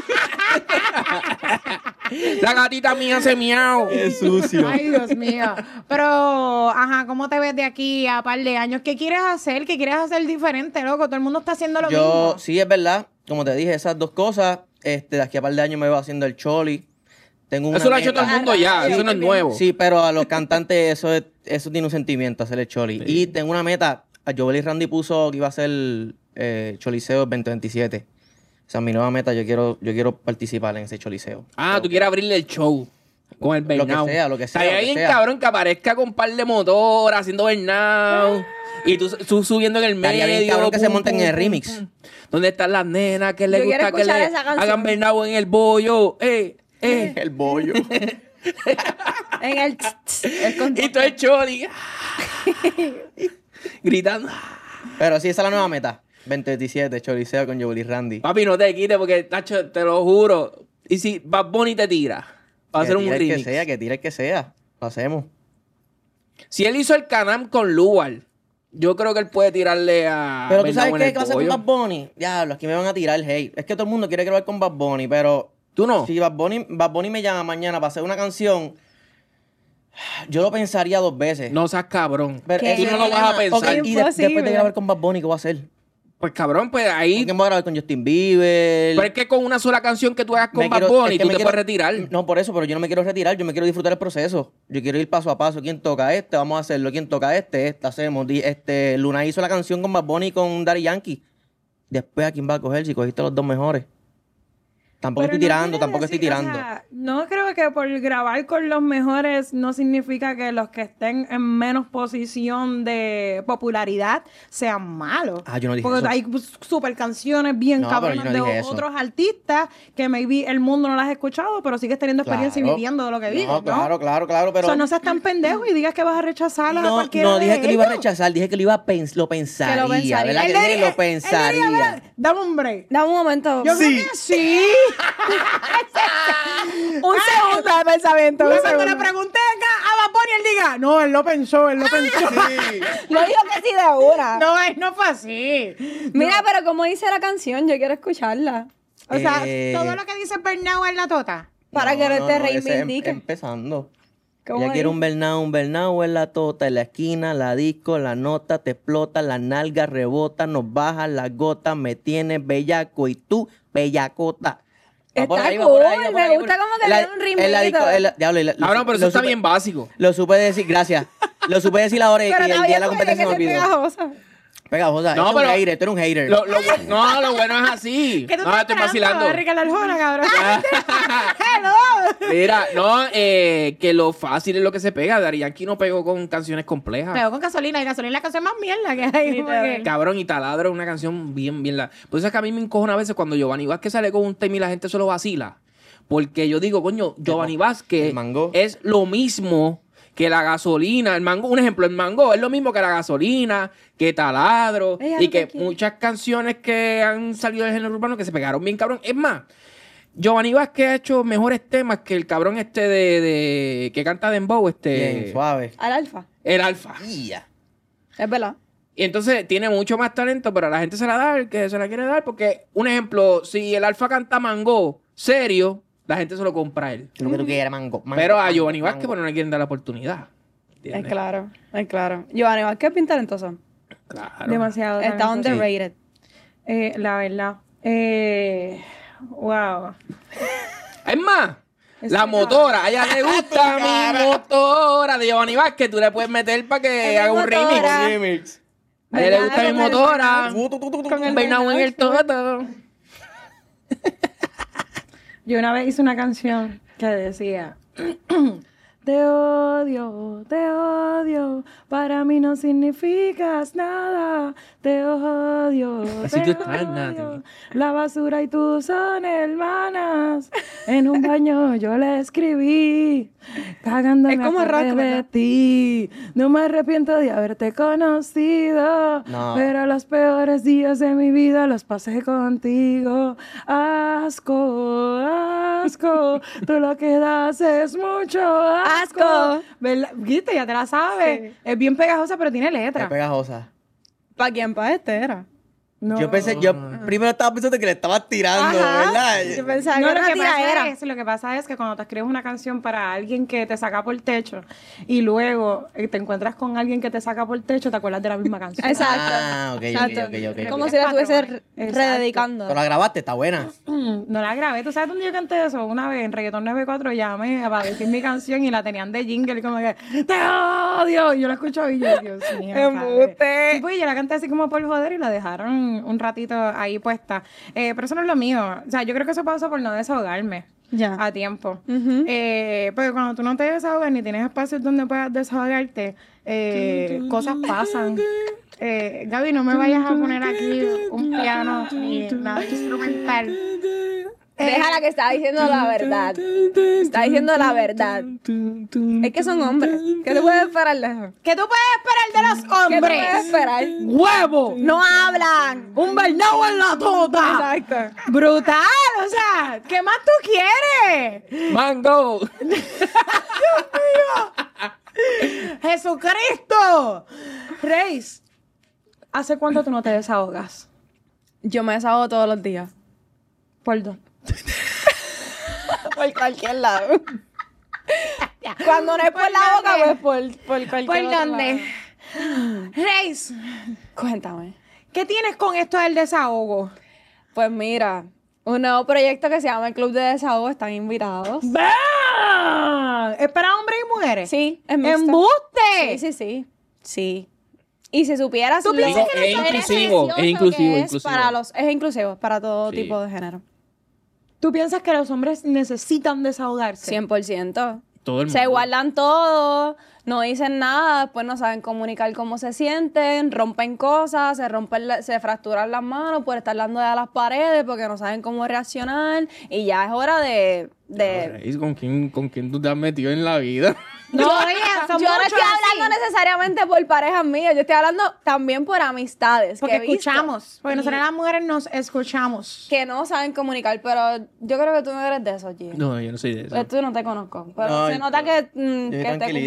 La gatita mía hace miau. Qué sucio. Ay, Dios mío. Pero, ajá, ¿cómo te ves de aquí a par de años? ¿Qué quieres hacer? ¿Qué quieres hacer diferente, loco? Todo el mundo está haciendo lo Yo, mismo. sí, es verdad. Como te dije, esas dos cosas. Este, de aquí a par de años me voy haciendo el choli. Tengo una Eso lo ha hecho meta. todo el mundo ya. Eso no es nuevo. Sí, pero a los cantantes eso, es- eso tiene un sentimiento, hacer el choli. Y tengo una meta. A Joel y Randy puso que iba a ser eh, Choliseo veinte veintisiete. O sea, mi nueva meta, yo quiero, yo quiero participar en ese Choliseo. Ah, tú quieres abrirle el show con el Lo que Bernau. sea, lo que sea, Estaría lo que bien sea. cabrón que aparezca con un par de motor haciendo Bernau. Y tú, tú subiendo en el medio. Estaría bien cabrón que se pum, monten pum, en el pum, remix. pum. ¿Dónde están las nenas que les Yo quiero gusta que escuchar le esa canción. hagan Bernau en el bollo? Eh, eh. El bollo. En el... tss, tss, el con- Y todo el choli. Gritando. Pero sí, esa es la nueva meta. veinte veintisiete, Choliseo con Joel y Randy. Papi, no te quites porque, tacho, te lo juro. Y si Bad Bunny te tira, va a Que hacer un tire el remix. que sea, que tire el que sea. Lo hacemos. Si él hizo el Canam con Lugar, yo creo que él puede tirarle a. Pero tú Bernau sabes en qué el va a hacer con bollo. Bad Bunny. Diablo, aquí me van a tirar el hate. Es que todo el mundo quiere grabar con Bad Bunny, pero ¿Tú no? si Bad Bunny, Bad Bunny me llama mañana para hacer una canción, yo lo pensaría dos veces. No seas cabrón. Pero ¿Qué? ese Tú no es lo el vas a problema. pensar. Ok, y de- Imposible. después de grabar con Bad Bunny, ¿qué voy a hacer? Pues cabrón, pues ahí. ¿Con quién voy a grabar? ¿Con Justin Bieber? Pero es que con una sola canción que tú hagas con Me Bad quiero- Bunny, es que tú me te quiero- puedes retirar. No, por eso, pero yo no me quiero retirar, yo me quiero disfrutar el proceso. Yo quiero ir paso a paso. ¿Quién toca este? Vamos a hacerlo. ¿Quién toca este? Este hacemos. Di- Este, Luna hizo la canción con Bad Bunny y con Daddy Yankee. Después, ¿a quién va a coger si cogiste los dos mejores? Tampoco Pero estoy no tirando, quiere tampoco estoy decir, o tirando. sea, no creo que por grabar con los mejores no significa que los que estén en menos posición de popularidad sean malos. Ah, yo no dije Porque eso. hay super canciones bien No, pero cabronas yo no de dije eso. otros artistas que maybe el mundo no las ha escuchado, pero sigues teniendo experiencia y Claro. viviendo de lo que vives, ¿no? No, claro, claro, claro, pero... O sea, no seas tan pendejo y digas que vas a rechazarlas a No, cualquiera no de dije que lo iba a ellos. rechazar, dije que lo iba a pens lo pensaría, pensaría. ¿verdad? Él Que le dije dije- lo él le pensaría. diría, dame un break. Dame un momento. Yo creo que sí. Un segundo de pensamiento. un Cuando le segundo. pregunté a a Bad Bunny, él diga, no, él lo pensó, él lo pensó. Sí. Lo dijo que sí de una. No, él no fue así. Mira, pero como dice la canción, yo quiero escucharla. O sea, Eh, todo lo que dice Bernau es la tota. Para No, que no, te no, ese es em- reivindique. empezando. ¿Cómo Ella es? quiere un Bernau, un Bernau en la tota, en la esquina, la disco, la nota, te explota, la nalga rebota, nos baja la gota, me tienes bellaco y tú, bellacota. Va Está por ahí, va cool, por ahí, va por me ahí, gusta por- como que en le la- da un en la ritmito. disco- en la- diablo, y la- lo Cabrón, su- pero eso lo está supe- bien básico. Lo supe decir, gracias. Lo supe decir ahora y, y Pero el está día de bien la porque competencia que me se olvidó. pegajosa. Pegajosa, No, no, pero, pero- un hater, tú eres un hater. Lo, lo bu- no, lo bueno es así. ¿Qué tú No, estás estoy esperando? vacilando. Ricardo Arjona, cabrón. Mira, no, eh, que lo fácil es lo que se pega. Daddy Yankee no pegó con canciones complejas. Pegó con gasolina y gasolina es la canción más mierda que hay. como que- Cabrón, y Taladro es una canción bien, bien la. Por eso es que a mí me encojona a veces cuando Giovanni Vázquez sale con un tema y la gente solo vacila. Porque yo digo, coño, Giovanni Vázquez el mango. es lo mismo que la gasolina. El mango, un ejemplo, el mango es lo mismo que la gasolina, que Taladro, Ella y no que te quiere. muchas canciones que han salido del género urbano que se pegaron bien, cabrón. Es más, Giovanni Vázquez ha hecho mejores temas que el cabrón este de, de que canta Dembow, este. Bien, suave. Al alfa. El Alfa. Ya. Es verdad. Y entonces tiene mucho más talento, pero a la gente se la da el que se la quiere dar. Porque, un ejemplo, si el Alfa canta Mango serio, la gente se lo compra a él. Lo que tú quieras, mango. mango, Pero a mango, Giovanni mango. Vázquez, pues no le quieren dar la oportunidad. Es ¿Entiendes? claro, es claro. Giovanni Vázquez es bien talentoso. Claro. Demasiado. Está talentoso. underrated. Eh, la verdad. Eh, wow. Es más, Es la que motora, a ella le gusta mi motora de Giovanni Vázquez. Tú le puedes meter para que Es haga mi un remix. motora. Remix. A ella le gusta mi Con el motora. Tu, tu, tu, tu, tu, Con tu. el Peinado en el toto. Yo una vez hice una canción que decía: Te odio, te odio, para mí no significas nada. Te odio, Así te tú estás, odio. Nati. La basura y tú son hermanas. En un baño yo le escribí, cagándome Es como a rock, de ¿verdad? ti. No me arrepiento de haberte conocido, No. pero los peores días de mi vida los pasé contigo. Asco, asco, tú lo que das es mucho asco. Asco. ¿Verdad? ¿Viste? Ya te la sabes. Sí. Es bien pegajosa, pero tiene Es letra. pegajosa. ¿Para quién? Para este era. No. Yo pensé, yo primero estaba pensando que le estabas tirando, Ajá. ¿verdad? Yo pensaba No, que lo era que, una tiradera. pasa es, lo que pasa es que cuando te escribes una canción para alguien que te saca por techo y luego eh, te encuentras con alguien que te saca por techo, te acuerdas de la misma canción. Exacto. Ah, ok, ok, Exacto. ok, ok, ok. Como ok. si la estuviese Patrón. re- Exacto. rededicando. Pero la grabaste, está buena. No la grabé. ¿Tú sabes dónde yo canté eso? Una vez en Reggaetón noventa y cuatro llamé para decir mi canción y la tenían de jingle como que ¡te odio! Y yo la escucho y yo, Dios mío. Embuste. padre. Sí, pues yo la canté así como por joder y la dejaron un ratito ahí puesta. Eh, pero eso no es lo mío. O sea, yo creo que eso pasó por no desahogarme Ya. a tiempo. Ujú. Eh, porque cuando tú no te desahogas ni tienes espacios donde puedas desahogarte, eh, cosas pasan. Eh, Gaby, no me vayas a poner aquí un piano ni nada instrumental. Déjala que está diciendo la verdad. Está diciendo la verdad. Es que son hombres. ¿Qué tú puedes esperar de eso? ¿Qué tú puedes esperar de los ¿Qué tú puedes hombres? esperar? ¡Huevo! No hablan. ¡Un Bernau en la tota! Exacto. ¡Brutal! O sea, ¿qué más tú quieres? Mango. ¡Jesucristo! Reis, ¿hace cuánto tú no te desahogas? Yo me desahogo todos los días. ¿Por dónde? Por cualquier lado. Cuando no es por, ¿Por la boca, dónde? pues por, por cualquier ¿Por otro dónde? lado. Reis, Cuéntame. ¿qué tienes con esto del desahogo? Pues mira, un nuevo proyecto que se llama el Club de Desahogo. Están invitados. ¡Bah! ¿Es para hombres y mujeres? Sí, es mixto. ¡Embuste! Sí, sí, sí. Sí. Y si supieras ¿Tú lo piensas que es nosotros- inclusivo, beneficioso es inclusivo, que es inclusivo. para los es inclusivo para todo Sí. tipo de género. ¿Tú piensas que los hombres necesitan desahogarse? cien por ciento. Todo el mundo. Se guardan todo, no dicen nada, después no saben comunicar cómo se sienten, rompen cosas, se rompen, la- se fracturan las manos por estar dando a las paredes porque no saben cómo reaccionar y ya es hora de... de... Reis, ¿Con quién, ¿Con quién tú te has metido en la vida? No, oye, son Yo no muchos estoy así. hablando necesariamente por parejas mías, yo estoy hablando también por amistades. Porque que he visto escuchamos. Porque y nosotros las mujeres nos escuchamos. que no saben comunicar, pero yo creo que tú no eres de esos, G. No, yo no soy de eso. Pues tú no te conozco, pero No, se yo- nota que, mm, Yo que te tranquilito, comunicas sí, bien.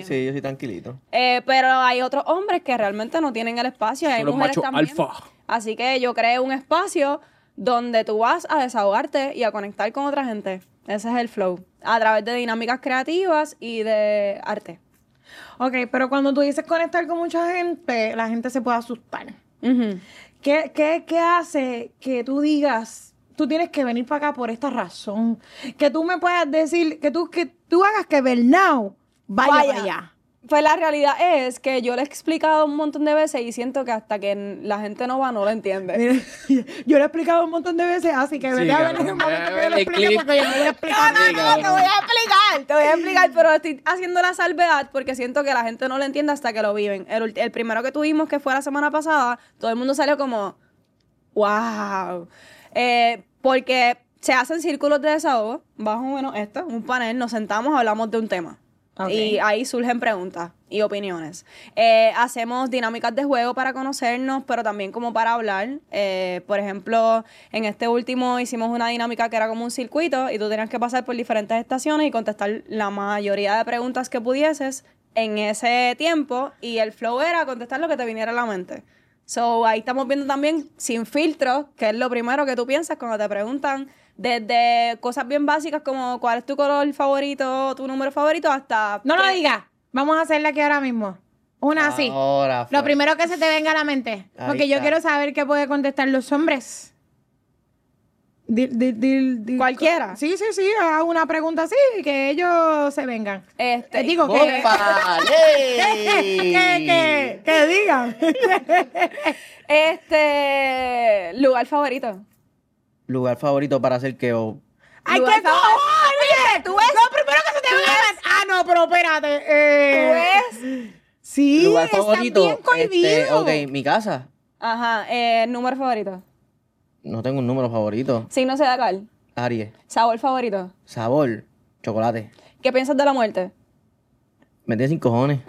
Sí, yo soy tranquilito. Eh, pero hay otros hombres que realmente no tienen el espacio y hay Son los mujeres machos también. alfa. Así que yo creé un espacio donde tú vas a desahogarte y a conectar con otra gente. Ese es el flow. A través de dinámicas creativas y de arte. Ok, pero cuando tú dices conectar con mucha gente, la gente se puede asustar. Ujú. ¿Qué, qué, qué hace que tú digas, tú tienes que venir para acá por esta razón? Que tú me puedas decir, que tú, que tú hagas que Bernau vaya, Vaya. para allá. Pues la realidad es que yo le he explicado un montón de veces y siento que hasta que la gente no va no lo entiende. Mira, yo lo he explicado un montón de veces, así que vete a ver en el cabrón. momento que yo lo Dale explique, click. porque yo no voy a explicar No, no, nada. no, te voy a explicar, te voy a explicar, pero estoy haciendo la salvedad porque siento que la gente no lo entiende hasta que lo viven. El, ulti- el primero que tuvimos, que fue la semana pasada, todo el mundo salió como, wow. Eh, porque se hacen círculos de desahogo, más o menos esto, un panel, nos sentamos, hablamos de un tema. Ok. Y ahí surgen preguntas y opiniones. Eh, hacemos dinámicas de juego para conocernos, pero también como para hablar. Eh, por ejemplo, en este último hicimos una dinámica que era como un circuito y tú tenías que pasar por diferentes estaciones y contestar la mayoría de preguntas que pudieses en ese tiempo. Y el flow era contestar lo que te viniera a la mente. So, ahí estamos viendo también sin filtros, que es lo primero que tú piensas cuando te preguntan, desde cosas bien básicas como cuál es tu color favorito, tu número favorito, hasta... No lo qué- digas. Vamos a hacerla aquí ahora mismo. Una así. Ahora fue. Lo primero que se te venga a la mente. Ahí Porque yo está. quiero saber qué puede contestar los hombres. Dil- dil- dil- dil- Cualquiera. Sí, sí, sí. Haz una pregunta así y que ellos se vengan. Este, Eh, digo que... ¡Bomba! ¡Yay! que, que, que digan. Este... Lugar favorito. Lugar favorito para hacer que... o- ¡Ay, Lugar qué favorito. cojones! ¿Tú ves? Lo primero que se te venga a la mente. Ah, no, pero espérate. Eh, ¿Tú ves? Sí, lugar está favorito. bien cohibido. Este, ok, mi casa. Ajá. Eh, número favorito. No tengo un número favorito. Signo zodiacal. Aries. Sabor favorito. Sabor. Chocolate. ¿Qué piensas de la muerte? Me tiene sin cojones.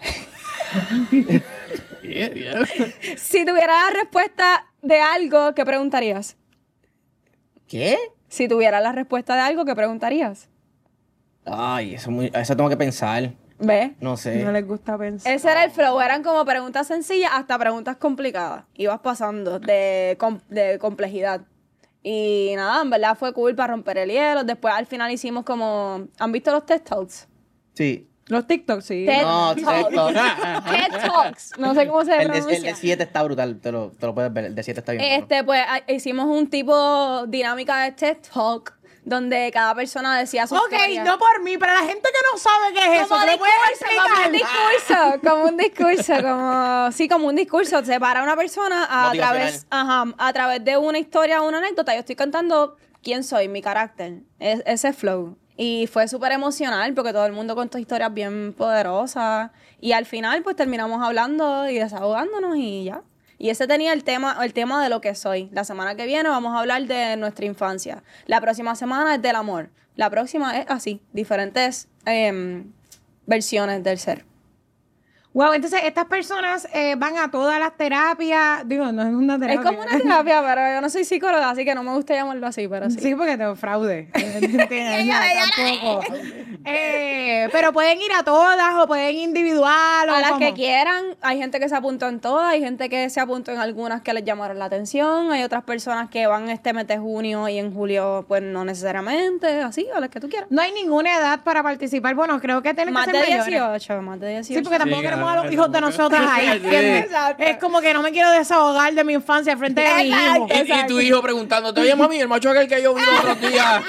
Yeah, yeah. Si tuvieras la respuesta de algo, ¿qué preguntarías? ¿Qué? Si tuvieras la respuesta de algo, ¿qué preguntarías? Ay, eso, es muy, eso tengo que pensar. ¿Ves? No sé. No les gusta pensar. Ese era el flow, eran como preguntas sencillas hasta preguntas complicadas. Ibas pasando de, com- de complejidad. Y nada, en verdad fue cool para romper el hielo. Después al final hicimos como... ¿Han visto los TED Talks? Sí. Los TikToks, sí. TED No, Talks. TikTok. TED Talks. No sé cómo se El de, pronuncia. el de siete está brutal. Te lo, te lo puedes ver. El de siete está bien. bueno. Este, pues a- hicimos un tipo dinámica de TED Talk donde cada persona decía su Ok, historia. no por mí, para la gente que no sabe qué es eso, Como ¿te lo puedes discurso, como un explicar? discurso, como un discurso, como sí, como un discurso. Se para una persona a Motivacional. través, ajá, a través de una historia o una anécdota. Yo estoy cantando quién soy, mi carácter, es- ese flow. Y fue súper emocional porque todo el mundo contó historias bien poderosas. Y al final, pues terminamos hablando y desahogándonos y ya. Y ese tenía el tema, el tema de lo que soy. La semana que viene vamos a hablar de nuestra infancia. La próxima semana es del amor. La próxima es así, diferentes em, versiones del ser. Wow, entonces estas personas eh, van a todas las terapias. Digo, no es una terapia. Es como una terapia, pero yo no soy psicóloga, así que no me gusta llamarlo así, pero sí. Sí, porque te fraude. ¿Entiendes? No, tampoco. Eh, pero pueden ir a todas o pueden individual o A las cómo? que quieran, hay gente que se apuntó en todas, hay gente que se apuntó en algunas que les llamaron la atención, hay otras personas que van este mes de junio y en julio, pues no necesariamente, así, a las que tú quieras. No hay ninguna edad para participar. Bueno, creo que tienen Más que de ser mayores. dieciocho, más de dieciocho. Sí, porque tampoco Sí, queremos claro, a los hijos de como que- nosotros ahí. Sí. ¿Entiendes? Exacto. Es como que no me quiero desahogar de mi infancia frente de mi hijo. Y, y tu hijo preguntándote, oye, mami, el macho aquel que yo vi los otros días.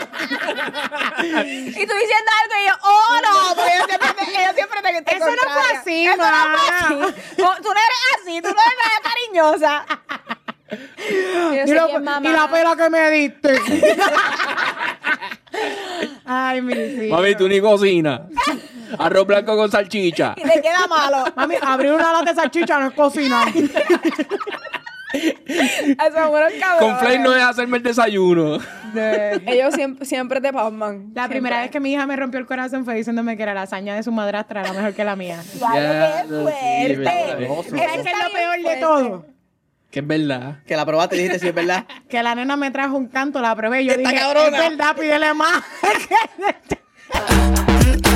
Y tú diciendo algo y yo, oh no, porque ellos siempre te, ellos siempre te, te Eso no fue contrarian. así, Eso no fue ma. así. No, tú no eres así, tú no eres nada cariñosa. Yo Y, soy lo- bien mamá. y la pela que me diste. Ay, mi sí. Mami, tú ni cocina. Arroz blanco con salchicha. Y te queda malo. Mami, abrir una lata de salchicha no es cocinar. Eso es bueno, cabrón. Con Flay no es hacerme el desayuno. Ellos siempre, siempre te pasman. La primera vez que mi hija me rompió el corazón fue diciéndome que la lasaña de su madrastra era mejor que la mía. Ya, qué sí, fuerte. verdad. Hermoso. ¿Sabes qué es lo peor de todo? Que es verdad. Que la probaste y dijiste si es verdad. Que la nena me trajo un canto, la probé y yo ¡Esta dije, cabrona! es verdad, pídele más.